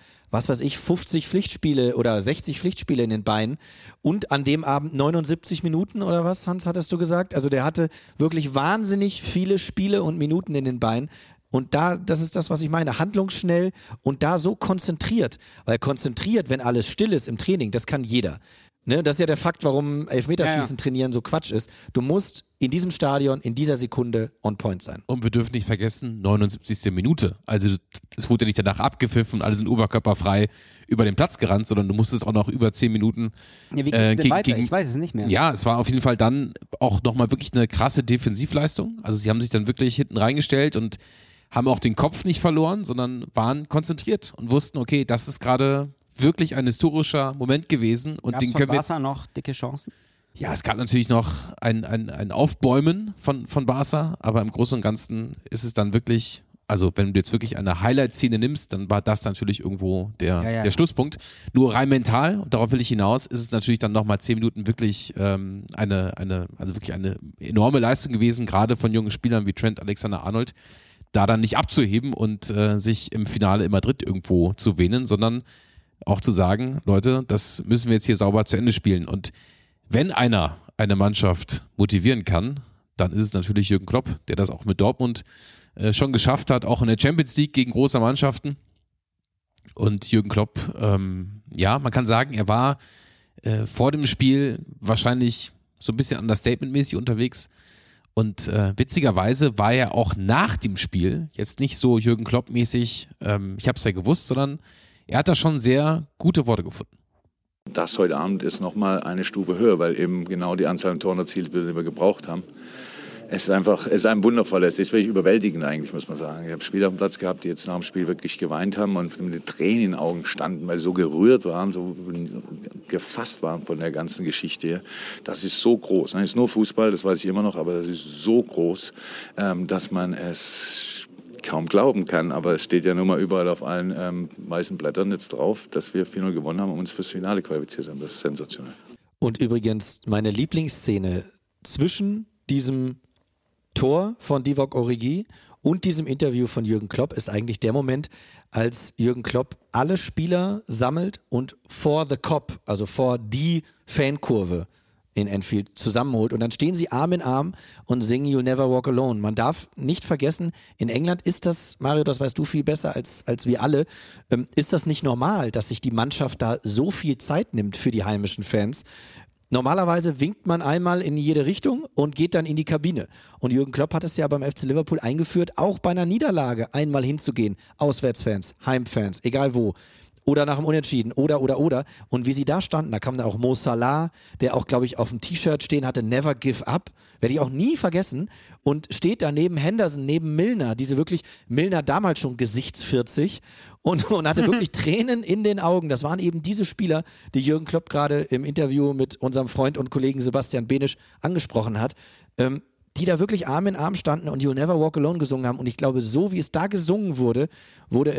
50 Pflichtspiele oder 60 Pflichtspiele in den Beinen und an dem Abend 79 Minuten oder was, Hans, hattest du gesagt? Also der hatte wirklich wahnsinnig viele Spiele und Minuten in den Beinen. Und das ist das, was ich meine, handlungsschnell und da so konzentriert. Weil konzentriert, wenn alles still ist im Training, das kann jeder. Ne? Das ist ja der Fakt, warum Elfmeterschießen trainieren so Quatsch ist. Du musst in diesem Stadion, in dieser Sekunde on point sein. Und wir dürfen nicht vergessen, 79. Minute. Also es wurde ja nicht danach abgepfiffen und alle sind oberkörperfrei über den Platz gerannt, sondern du musstest auch noch über 10 Minuten wie geht denn weiter? Ich weiß es nicht mehr. Ja, es war auf jeden Fall dann auch nochmal wirklich eine krasse Defensivleistung. Also sie haben sich dann wirklich hinten reingestellt und haben auch den Kopf nicht verloren, sondern waren konzentriert und wussten, okay, das ist gerade wirklich ein historischer Moment gewesen. Und gab's von Barca noch dicke Chancen? Ja, es gab natürlich noch ein Aufbäumen von Barca, aber im Großen und Ganzen ist es dann wirklich, also wenn du jetzt wirklich eine Highlight-Szene nimmst, dann war das natürlich irgendwo der Schlusspunkt. Nur rein mental, und darauf will ich hinaus, ist es natürlich dann nochmal 10 Minuten wirklich eine enorme Leistung gewesen, gerade von jungen Spielern wie Trent Alexander-Arnold, da dann nicht abzuheben und sich im Finale in Madrid irgendwo zu wähnen, sondern auch zu sagen, Leute, das müssen wir jetzt hier sauber zu Ende spielen. Und wenn einer eine Mannschaft motivieren kann, dann ist es natürlich Jürgen Klopp, der das auch mit Dortmund schon geschafft hat, auch in der Champions League gegen große Mannschaften. Und Jürgen Klopp, man kann sagen, er war vor dem Spiel wahrscheinlich so ein bisschen understatement-mäßig unterwegs. Und witzigerweise war er auch nach dem Spiel jetzt nicht so Jürgen Klopp-mäßig, ich habe es ja gewusst, sondern er hat da schon sehr gute Worte gefunden. Das heute Abend ist nochmal eine Stufe höher, weil eben genau die Anzahl an Toren erzielt wird, die wir gebraucht haben. Es ist ein wundervoller, es ist wirklich überwältigend eigentlich, muss man sagen. Ich habe Spieler auf dem Platz gehabt, die jetzt nach dem Spiel wirklich geweint haben und mit den Tränen in den Augen standen, weil sie so gerührt waren, so gefasst waren von der ganzen Geschichte hier. Das ist so groß. Das ist nur Fußball, das weiß ich immer noch, aber das ist so groß, dass man es kaum glauben kann. Aber es steht ja nun mal überall auf allen weißen Blättern jetzt drauf, dass wir 4-0 gewonnen haben und uns fürs Finale qualifiziert haben. Das ist sensationell. Und übrigens meine Lieblingsszene zwischen diesem Tor von Divock Origi und diesem Interview von Jürgen Klopp ist eigentlich der Moment, als Jürgen Klopp alle Spieler sammelt und vor the Cop, also vor die Fankurve in Anfield zusammenholt und dann stehen sie Arm in Arm und singen You'll Never Walk Alone. Man darf nicht vergessen, in England ist das, Mario, das weißt du viel besser als wir alle, ist das nicht normal, dass sich die Mannschaft da so viel Zeit nimmt für die heimischen Fans. Normalerweise winkt man einmal in jede Richtung und geht dann in die Kabine. Und Jürgen Klopp hat es ja beim FC Liverpool eingeführt, auch bei einer Niederlage einmal hinzugehen. Auswärtsfans, Heimfans, egal wo. Oder nach dem Unentschieden, oder. Und wie sie da standen, da kam dann auch Mo Salah, der auch, glaube ich, auf dem T-Shirt stehen hatte, Never Give Up, werde ich auch nie vergessen. Und steht da neben Henderson, neben Milner, Milner damals schon gesichtsvierzig und hatte wirklich Tränen in den Augen. Das waren eben diese Spieler, die Jürgen Klopp gerade im Interview mit unserem Freund und Kollegen Sebastian Benisch angesprochen hat, die da wirklich Arm in Arm standen und You'll Never Walk Alone gesungen haben. Und ich glaube, so wie es da gesungen wurde, wurde es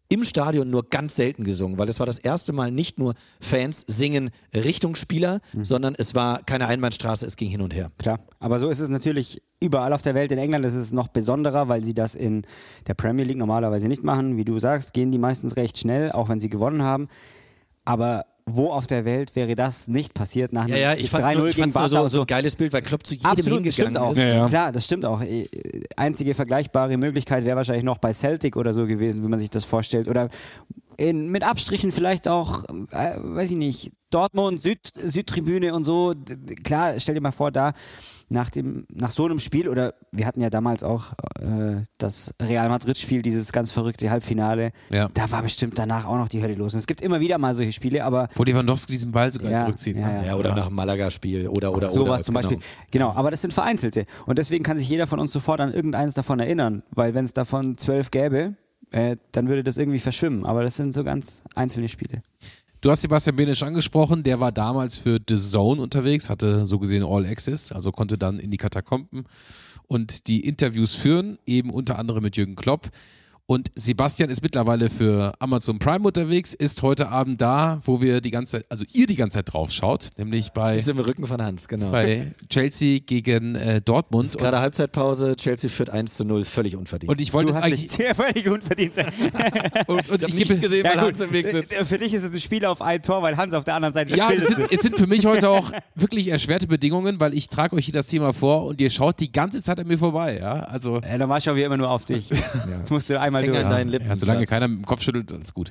im Stadion nur ganz selten gesungen, weil es war das erste Mal nicht nur Fans singen Richtung Spieler, sondern es war keine Einbahnstraße, es ging hin und her. Klar, aber so ist es natürlich überall auf der Welt. In England ist es noch besonderer, weil sie das in der Premier League normalerweise nicht machen. Wie du sagst, gehen die meistens recht schnell, auch wenn sie gewonnen haben. Aber wo auf der Welt wäre das nicht passiert nach einem 3-0 gegen Barca? So ein geiles Bild, weil Klopp zu jedem Absolut, hingegangen ist. Ja. Klar, das stimmt auch. Einzige vergleichbare Möglichkeit wäre wahrscheinlich noch bei Celtic oder so gewesen, wie man sich das vorstellt. Oder mit Abstrichen vielleicht auch, weiß ich nicht, Dortmund, Südtribüne und so. Klar, stell dir mal vor, da nach so einem Spiel, oder wir hatten ja damals auch das Real Madrid-Spiel, dieses ganz verrückte Halbfinale, da war bestimmt danach auch noch die Hölle los. Und es gibt immer wieder mal solche Spiele, aber... Wo Lewandowski diesen Ball sogar zurückzieht. Ja, oder nach dem Malaga-Spiel oder sowas zum Beispiel. Genau, aber das sind vereinzelte. Und deswegen kann sich jeder von uns sofort an irgendeines davon erinnern, weil wenn es davon 12 gäbe, dann würde das irgendwie verschwimmen. Aber das sind so ganz einzelne Spiele. Du hast Sebastian Benisch angesprochen, der war damals für The Zone unterwegs, hatte so gesehen All Access, also konnte dann in die Katakomben und die Interviews führen, eben unter anderem mit Jürgen Klopp. Und Sebastian ist mittlerweile für Amazon Prime unterwegs, ist heute Abend da, wo wir die ganze Zeit, also ihr die ganze Zeit drauf schaut, nämlich bei... Das ist im Rücken von Hans, genau. Bei Chelsea gegen Dortmund. Ist gerade Halbzeitpause, Chelsea führt 1-0, völlig unverdient. Und ich wollte es eigentlich... Völlig unverdient sein. und ich habe nicht gesehen, weil Hans im Weg sitzt. Für dich ist es ein Spiel auf ein Tor, weil Hans auf der anderen Seite... Ja, es sind für mich heute auch wirklich erschwerte Bedingungen, weil ich trage euch hier das Thema vor und ihr schaut die ganze Zeit an mir vorbei. Ja, also dann schauen wir immer nur auf dich. Jetzt musst du einmal durch. Solange keiner mit dem Kopf schüttelt, alles gut.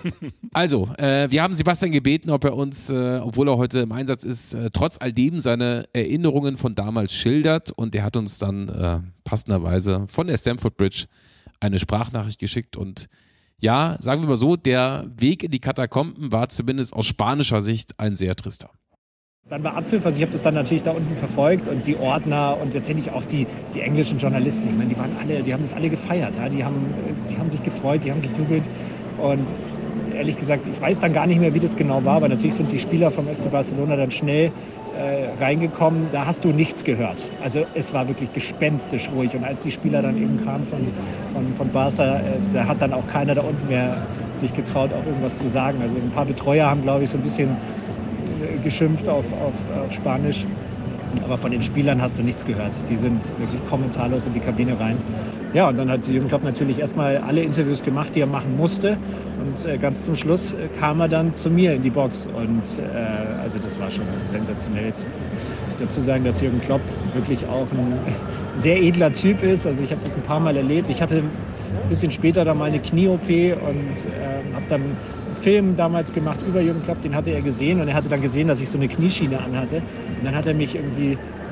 Also, wir haben Sebastian gebeten, ob er uns, obwohl er heute im Einsatz ist, trotz all dem seine Erinnerungen von damals schildert, und er hat uns dann passenderweise von der Stamford Bridge eine Sprachnachricht geschickt. Und ja, sagen wir mal so, der Weg in die Katakomben war zumindest aus spanischer Sicht ein sehr trister. Dann war Abpfiff, also ich habe das dann natürlich da unten verfolgt, und die Ordner und letztendlich auch die englischen Journalisten, ich meine, die haben das alle gefeiert, ja? die haben sich gefreut, die haben gejubelt, und ehrlich gesagt, ich weiß dann gar nicht mehr, wie das genau war, aber natürlich sind die Spieler vom FC Barcelona dann schnell reingekommen, da hast du nichts gehört. Also es war wirklich gespenstisch ruhig, und als die Spieler dann eben kamen von Barca, da hat dann auch keiner da unten mehr sich getraut, auch irgendwas zu sagen. Also ein paar Betreuer haben, glaube ich, so ein bisschen geschimpft auf Spanisch, aber von den Spielern hast du nichts gehört. Die sind wirklich kommentarlos in die Kabine rein. Ja, und dann hat Jürgen Klopp natürlich erstmal alle Interviews gemacht, die er machen musste, und ganz zum Schluss kam er dann zu mir in die Box, und also das war schon sensationell. Jetzt muss ich dazu sagen, dass Jürgen Klopp wirklich auch ein sehr edler Typ ist. Also ich habe das ein paar Mal erlebt. Ich hatte ein bisschen später dann mal eine Knie-OP und habe dann einen Film damals gemacht über Jürgen Klopp, den hatte er gesehen, und er hatte dann gesehen, dass ich so eine Knieschiene anhatte, und dann hat er mich irgendwie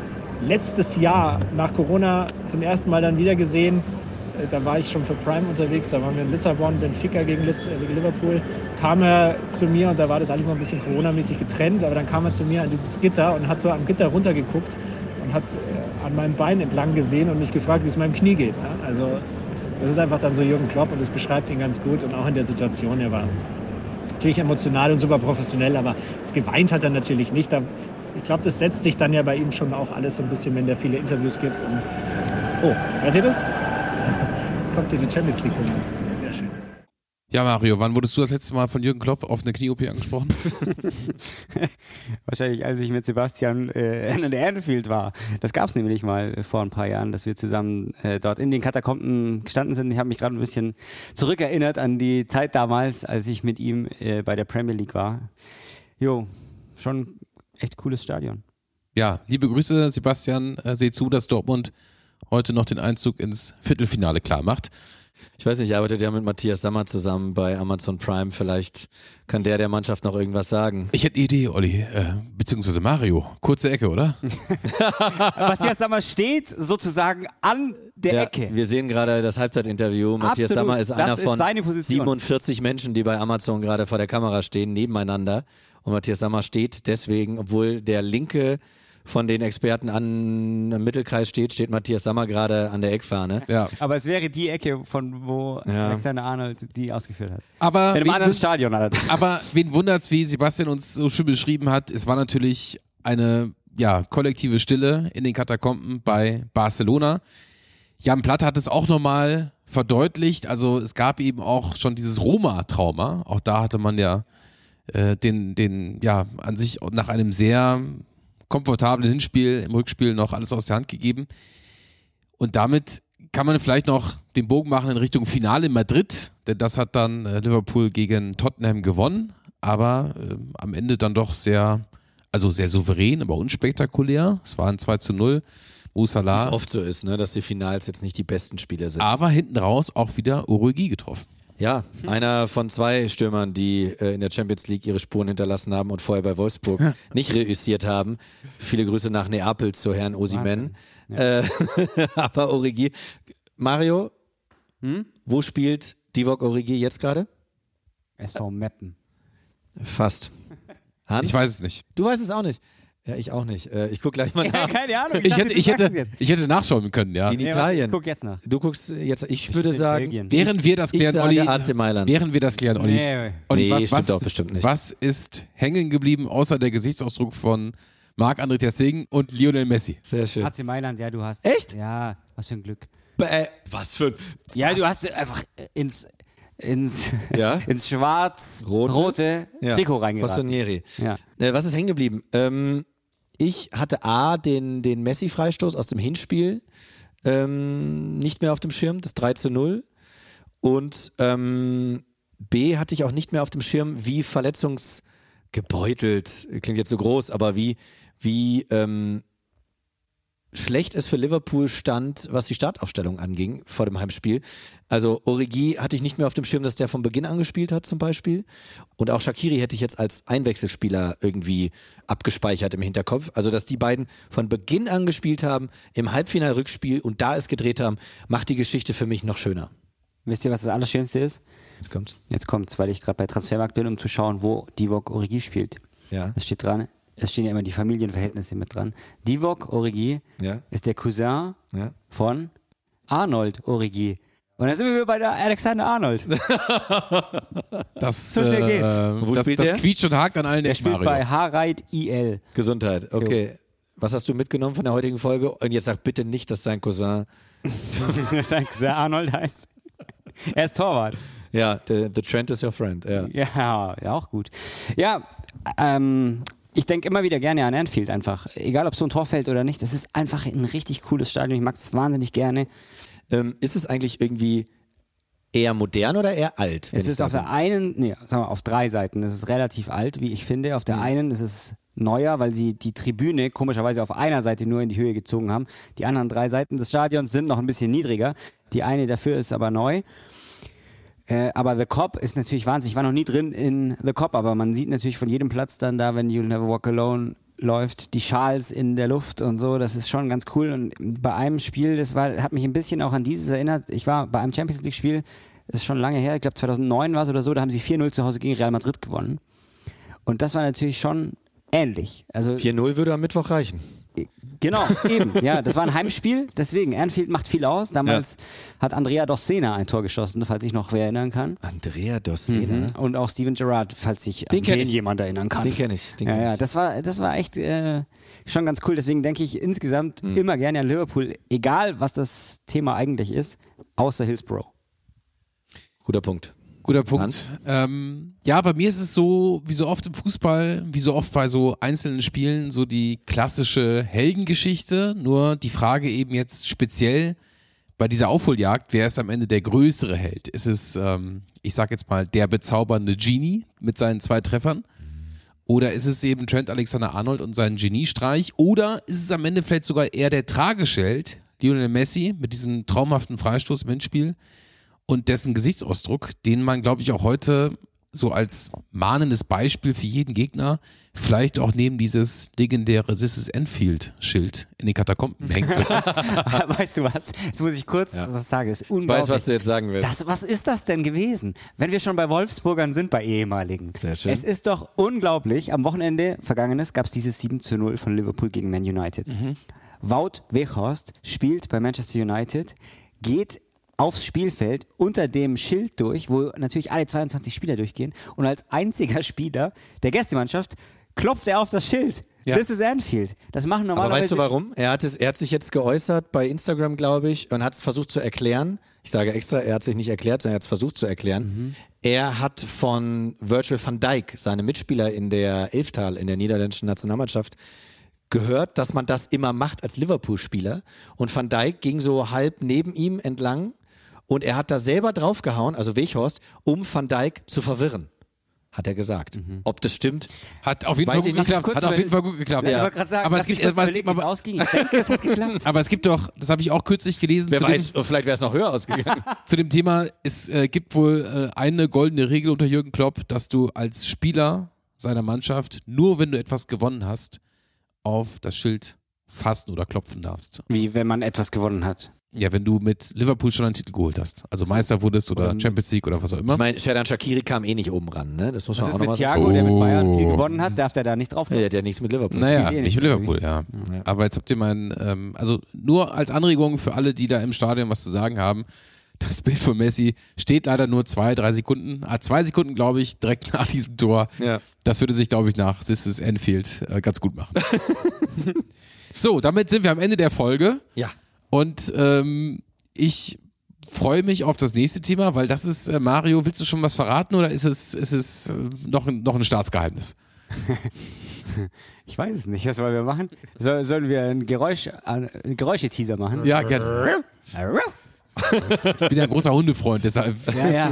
letztes Jahr nach Corona zum ersten Mal dann wieder gesehen. Da war ich schon für Prime unterwegs, da waren wir in Lissabon, Benfica gegen Liverpool, kam er zu mir, und da war das alles noch ein bisschen Corona-mäßig getrennt, aber dann kam er zu mir an dieses Gitter und hat so am Gitter runtergeguckt und hat an meinem Bein entlang gesehen und mich gefragt, wie es meinem Knie geht. Ja? Also das ist einfach dann so Jürgen Klopp, und das beschreibt ihn ganz gut, und auch in der Situation, er war natürlich emotional und super professionell, aber geweint hat er natürlich nicht. Ich glaube, das setzt sich dann ja bei ihm schon auch alles so ein bisschen, wenn der viele Interviews gibt. Und hört ihr das? Jetzt kommt hier die Champions League. Sehr schön. Ja, Mario, wann wurdest du das letzte Mal von Jürgen Klopp auf eine Knie-OP angesprochen? Wahrscheinlich, als ich mit Sebastian in der Anfield war. Das gab es nämlich mal vor ein paar Jahren, dass wir zusammen dort in den Katakomben gestanden sind. Ich habe mich gerade ein bisschen zurückerinnert an die Zeit damals, als ich mit ihm bei der Premier League war. Jo, schon echt cooles Stadion. Ja, liebe Grüße, Sebastian. Seht zu, dass Dortmund heute noch den Einzug ins Viertelfinale klar macht. Ich weiß nicht, ihr arbeitet ja mit Matthias Sammer zusammen bei Amazon Prime. Vielleicht kann der Mannschaft noch irgendwas sagen. Ich hätte eine Idee, Olli, beziehungsweise Mario. Kurze Ecke, oder? Matthias Sammer steht sozusagen an der Ecke. Wir sehen gerade das Halbzeitinterview. Matthias Sammer ist einer von 47 Menschen, die bei Amazon gerade vor der Kamera stehen, nebeneinander. Und Matthias Sammer steht deswegen, obwohl der linke von den Experten im Mittelkreis steht Matthias Sammer gerade an der Eckfahne. Ja. Aber es wäre die Ecke, von wo Alexander Arnold die ausgeführt hat. Aber in einem anderen Stadion allerdings. Aber wen wundert's, wie Sebastian uns so schön beschrieben hat, es war natürlich eine kollektive Stille in den Katakomben bei Barcelona. Jan Platt hat es auch nochmal verdeutlicht, also es gab eben auch schon dieses Roma-Trauma, auch da hatte man ja an sich nach einem sehr komfortablen Hinspiel, im Rückspiel noch alles aus der Hand gegeben und damit kann man vielleicht noch den Bogen machen in Richtung Finale in Madrid, denn das hat dann Liverpool gegen Tottenham gewonnen, aber am Ende dann doch sehr souverän, aber unspektakulär, es war ein 2:0. Salah. Wie es oft so ist, ne, dass die Finals jetzt nicht die besten Spiele sind. Aber hinten raus auch wieder Origi getroffen. Ja, einer von 2 Stürmern, die in der Champions League ihre Spuren hinterlassen haben und vorher bei Wolfsburg nicht reüssiert haben. Viele Grüße nach Neapel zu Herrn Osimhen. Ja. Aber Origi. Mario, wo spielt Divock Origi jetzt gerade? SV Meppen. Fast. Hans? Ich weiß es nicht. Du weißt es auch nicht. Ja, ich auch nicht. Ich guck gleich mal nach. Keine Ahnung. Ich hätte nachschauen können, ja. In Italien. Guck jetzt nach. Du guckst jetzt, ich würde sagen, während wir das klären, Olli. AC Mailand. Olli, stimmt doch bestimmt nicht. Was ist hängen geblieben, außer der Gesichtsausdruck von Marc-André ter Stegen und Lionel Messi? Sehr schön. AC Mailand, ja, du hast. Echt? Ja, was für ein Glück. Was für ein... Ja, du hast einfach ins schwarz-rote Trikot reingeraten. Rossoneri. Ja. Was ist hängen geblieben? Ich hatte A, den Messi-Freistoß aus dem Hinspiel nicht mehr auf dem Schirm, das 3:0. Und B, hatte ich auch nicht mehr auf dem Schirm, wie verletzungsgebeutelt, klingt jetzt so groß, aber wie schlecht es für Liverpool stand, was die Startaufstellung anging vor dem Heimspiel. Also Origi hatte ich nicht mehr auf dem Schirm, dass der von Beginn an gespielt hat zum Beispiel. Und auch Shaqiri hätte ich jetzt als Einwechselspieler irgendwie abgespeichert im Hinterkopf. Also dass die beiden von Beginn an gespielt haben, im Halbfinal-Rückspiel und da es gedreht haben, macht die Geschichte für mich noch schöner. Wisst ihr, was das Allerschönste ist? Jetzt kommt's, weil ich gerade bei Transfermarkt bin, um zu schauen, wo Divock Origi spielt. Ja. Es steht dran. Es stehen ja immer die Familienverhältnisse mit dran. Divock Origi ist der Cousin von Arnold Origi. Und da sind wir wieder bei der Alexander Arnold. So schnell geht's. Wo spielt der? Das quietscht und hakt an allen Der Ecken, spielt Mario. bei Harald IL. Gesundheit, okay. Jo. Was hast du mitgenommen von der heutigen Folge? Und jetzt sag bitte nicht, dass sein Cousin... sein Cousin Arnold heißt. Er ist Torwart. Ja, the Trent is your friend. Ja, auch gut. Ja, ich denke immer wieder gerne an Anfield einfach. Egal, ob so ein Tor fällt oder nicht. Das ist einfach ein richtig cooles Stadion. Ich mag es wahnsinnig gerne. Ist es eigentlich irgendwie eher modern oder eher alt? Es ist auf der einen, auf 3 Seiten. Es ist relativ alt, wie ich finde. Auf der einen ist es neuer, weil sie die Tribüne komischerweise auf einer Seite nur in die Höhe gezogen haben. Die anderen 3 Seiten des Stadions sind noch ein bisschen niedriger. Die eine dafür ist aber neu. Aber The Cop ist natürlich Wahnsinn. Ich war noch nie drin in The Cop, aber man sieht natürlich von jedem Platz dann da, wenn You'll Never Walk Alone läuft, die Schals in der Luft und so. Das ist schon ganz cool. Und bei einem Spiel, hat mich ein bisschen auch an dieses erinnert. Ich war bei einem Champions League Spiel, das ist schon lange her, ich glaube 2009 war es oder so, da haben sie 4:0 zu Hause gegen Real Madrid gewonnen. Und das war natürlich schon ähnlich. Also 4:0 würde am Mittwoch reichen. Genau, eben. Ja, das war ein Heimspiel, deswegen. Anfield macht viel aus. Damals hat Andrea Dossena ein Tor geschossen, falls sich noch wer erinnern kann. Andrea Dossena? Und auch Steven Gerrard, falls sich an den jemand erinnern kann. Den kenne ich. Das war echt schon ganz cool. Deswegen denke ich insgesamt immer gerne an Liverpool, egal was das Thema eigentlich ist, außer Hillsborough. Guter Punkt. Bei mir ist es so, wie so oft im Fußball, wie so oft bei so einzelnen Spielen, so die klassische Heldengeschichte. Nur die Frage eben jetzt speziell bei dieser Aufholjagd, wer ist am Ende der größere Held? Ist es, ich sag jetzt mal, der bezaubernde Genie mit seinen 2 Treffern? Oder ist es eben Trent Alexander-Arnold und sein Geniestreich? Oder ist es am Ende vielleicht sogar eher der tragische Held, Lionel Messi, mit diesem traumhaften Freistoß im Endspiel? Und dessen Gesichtsausdruck, den man, glaube ich, auch heute so als mahnendes Beispiel für jeden Gegner vielleicht auch neben dieses legendäre This is Anfield-Schild in den Katakomben hängt. Weißt du was? Jetzt muss ich kurz das sagen. Das ist unglaublich. Ich weiß, was du jetzt sagen willst. Was ist das denn gewesen? Wenn wir schon bei Wolfsburgern sind, bei ehemaligen. Sehr schön. Es ist doch unglaublich. Am Wochenende, vergangenes, gab es dieses 7:0 von Liverpool gegen Man United. Wout Weghorst spielt bei Manchester United, geht aufs Spielfeld unter dem Schild durch, wo natürlich alle 22 Spieler durchgehen und als einziger Spieler der Gästemannschaft klopft er auf das Schild. This is Anfield. Das machen normalerweise... Aber weißt du warum? Er hat sich jetzt geäußert bei Instagram, glaube ich, und hat es versucht zu erklären. Ich sage extra, er hat sich nicht erklärt, sondern er hat es versucht zu erklären. Er hat von Virgil van Dijk, seinem Mitspieler in der Elftal, in der niederländischen Nationalmannschaft, gehört, dass man das immer macht als Liverpool-Spieler. Und Van Dijk ging so halb neben ihm entlang und er hat da selber draufgehauen, also Weghorst, um Van Dijk zu verwirren. Hat er gesagt. Ob das stimmt? Hat auf jeden Fall gut geklappt. Ja. Ich wollte gerade sagen, aber es gibt, ausging. Ich denke, es hat geklappt. Aber es gibt doch, das habe ich auch kürzlich gelesen. Wer weiß, vielleicht wäre es noch höher ausgegangen. Zu dem Thema, es gibt wohl eine goldene Regel unter Jürgen Klopp, dass du als Spieler seiner Mannschaft, nur wenn du etwas gewonnen hast, auf das Schild fassen oder klopfen darfst. Wie wenn man etwas gewonnen hat. Ja, wenn du mit Liverpool schon einen Titel geholt hast. Also Meister wurdest oder Champions League oder was auch immer. Ich meine, Xherdan Shaqiri kam eh nicht oben ran, ne? Das muss man auch nochmal sagen. Thiago, der mit Bayern viel gewonnen hat, darf der da nicht drauf? Ja, der hat ja nichts mit Liverpool. Naja, nicht mit Liverpool, ja. Aber jetzt habt ihr also nur als Anregung für alle, die da im Stadion was zu sagen haben, das Bild von Messi steht leider nur 2-3 Sekunden. 2 Sekunden, glaube ich, direkt nach diesem Tor. Ja. Das würde sich, glaube ich, nach This is Anfield ganz gut machen. So, damit sind wir am Ende der Folge. Ja. Und ich freue mich auf das nächste Thema, weil das ist, Mario, willst du schon was verraten oder ist es noch ein Staatsgeheimnis? Ich weiß es nicht. Was wollen wir machen? Sollen wir einen Geräusche-Teaser machen? Ja, gerne. Ich bin ja ein großer Hundefreund, deshalb. Ja.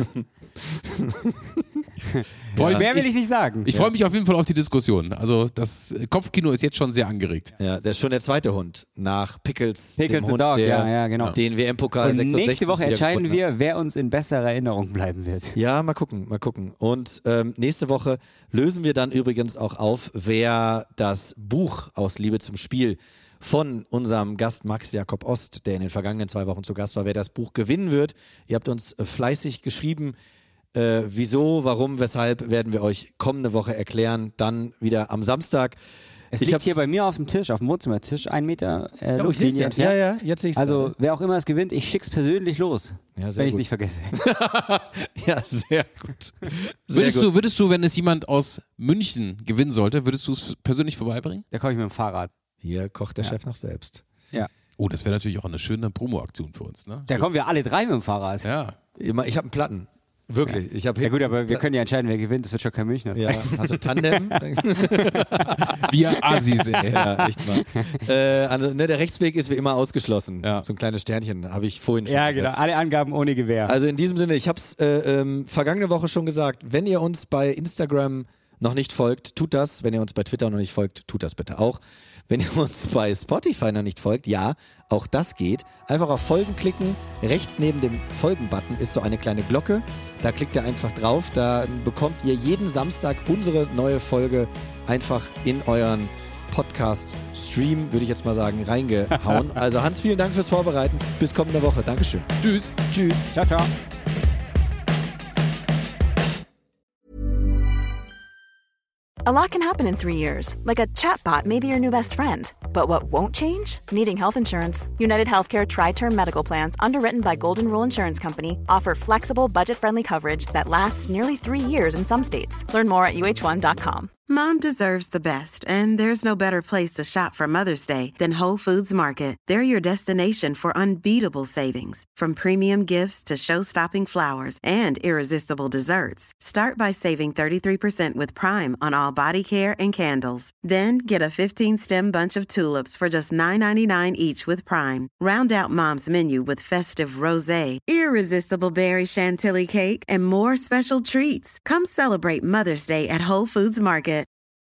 Mehr will ich nicht sagen. Ich freue mich auf jeden Fall auf die Diskussion. Also das Kopfkino ist jetzt schon sehr angeregt. Ja, der ist schon der zweite Hund nach Pickles the Hund, Dog, genau. Den WM-Pokal 66 nächste Woche entscheiden wir, wer uns in besserer Erinnerung bleiben wird. Ja, mal gucken. Und nächste Woche lösen wir dann übrigens auch auf, wer das Buch aus Liebe zum Spiel von unserem Gast Max Jakob Ost, der in den vergangenen 2 Wochen zu Gast war, wer das Buch gewinnen wird. Ihr habt uns fleißig geschrieben, wieso, warum, weshalb, werden wir euch kommende Woche erklären, dann wieder am Samstag. Es liegt hier bei mir auf dem Tisch, auf dem Wohnzimmertisch, 1 Meter Luftlinie entfernt. Ja, jetzt sehe ich es. Also wer auch immer es gewinnt, ich schick's persönlich los, wenn ich es nicht vergesse. Ja, sehr gut. Würdest du, wenn es jemand aus München gewinnen sollte, würdest du es persönlich vorbeibringen? Da komme ich mit dem Fahrrad. Hier kocht der Chef noch selbst. Ja. Oh, das wäre natürlich auch eine schöne Promo-Aktion für uns, ne? Da kommen wir alle 3 mit dem Fahrrad. Ja. Ich habe einen Platten. Wirklich. Ja. Ja gut, aber wir können ja entscheiden, wer gewinnt. Das wird schon kein Münchner sein. Ja, also Tandem. Wir Assis, ey. Ja, echt mal. Also, der Rechtsweg ist wie immer ausgeschlossen. Ja. So ein kleines Sternchen habe ich vorhin schon gesagt. Genau. Alle Angaben ohne Gewehr. Also in diesem Sinne, ich habe es vergangene Woche schon gesagt, wenn ihr uns bei Instagram noch nicht folgt, tut das. Wenn ihr uns bei Twitter noch nicht folgt, tut das bitte auch. Wenn ihr uns bei Spotify noch nicht folgt, ja, auch das geht. Einfach auf Folgen klicken. Rechts neben dem Folgen-Button ist so eine kleine Glocke. Da klickt ihr einfach drauf. Da bekommt ihr jeden Samstag unsere neue Folge einfach in euren Podcast-Stream, würde ich jetzt mal sagen, reingehauen. Also Hans, vielen Dank fürs Vorbereiten. Bis kommende Woche. Dankeschön. Tschüss. Tschüss. Ciao, ciao. A lot can happen in 3 years, like a chatbot may be your new best friend. But what won't change? Needing health insurance. United Healthcare Tri-Term Medical Plans, underwritten by Golden Rule Insurance Company, offer flexible, budget-friendly coverage that lasts nearly 3 years in some states. Learn more at uh1.com. Mom deserves the best, and there's no better place to shop for Mother's Day than Whole Foods Market. They're your destination for unbeatable savings, from premium gifts to show-stopping flowers and irresistible desserts. Start by saving 33% with Prime on all body care and candles. Then get a 15-stem bunch of tulips for just $9.99 each with Prime. Round out Mom's menu with festive rosé, irresistible berry chantilly cake, and more special treats. Come celebrate Mother's Day at Whole Foods Market.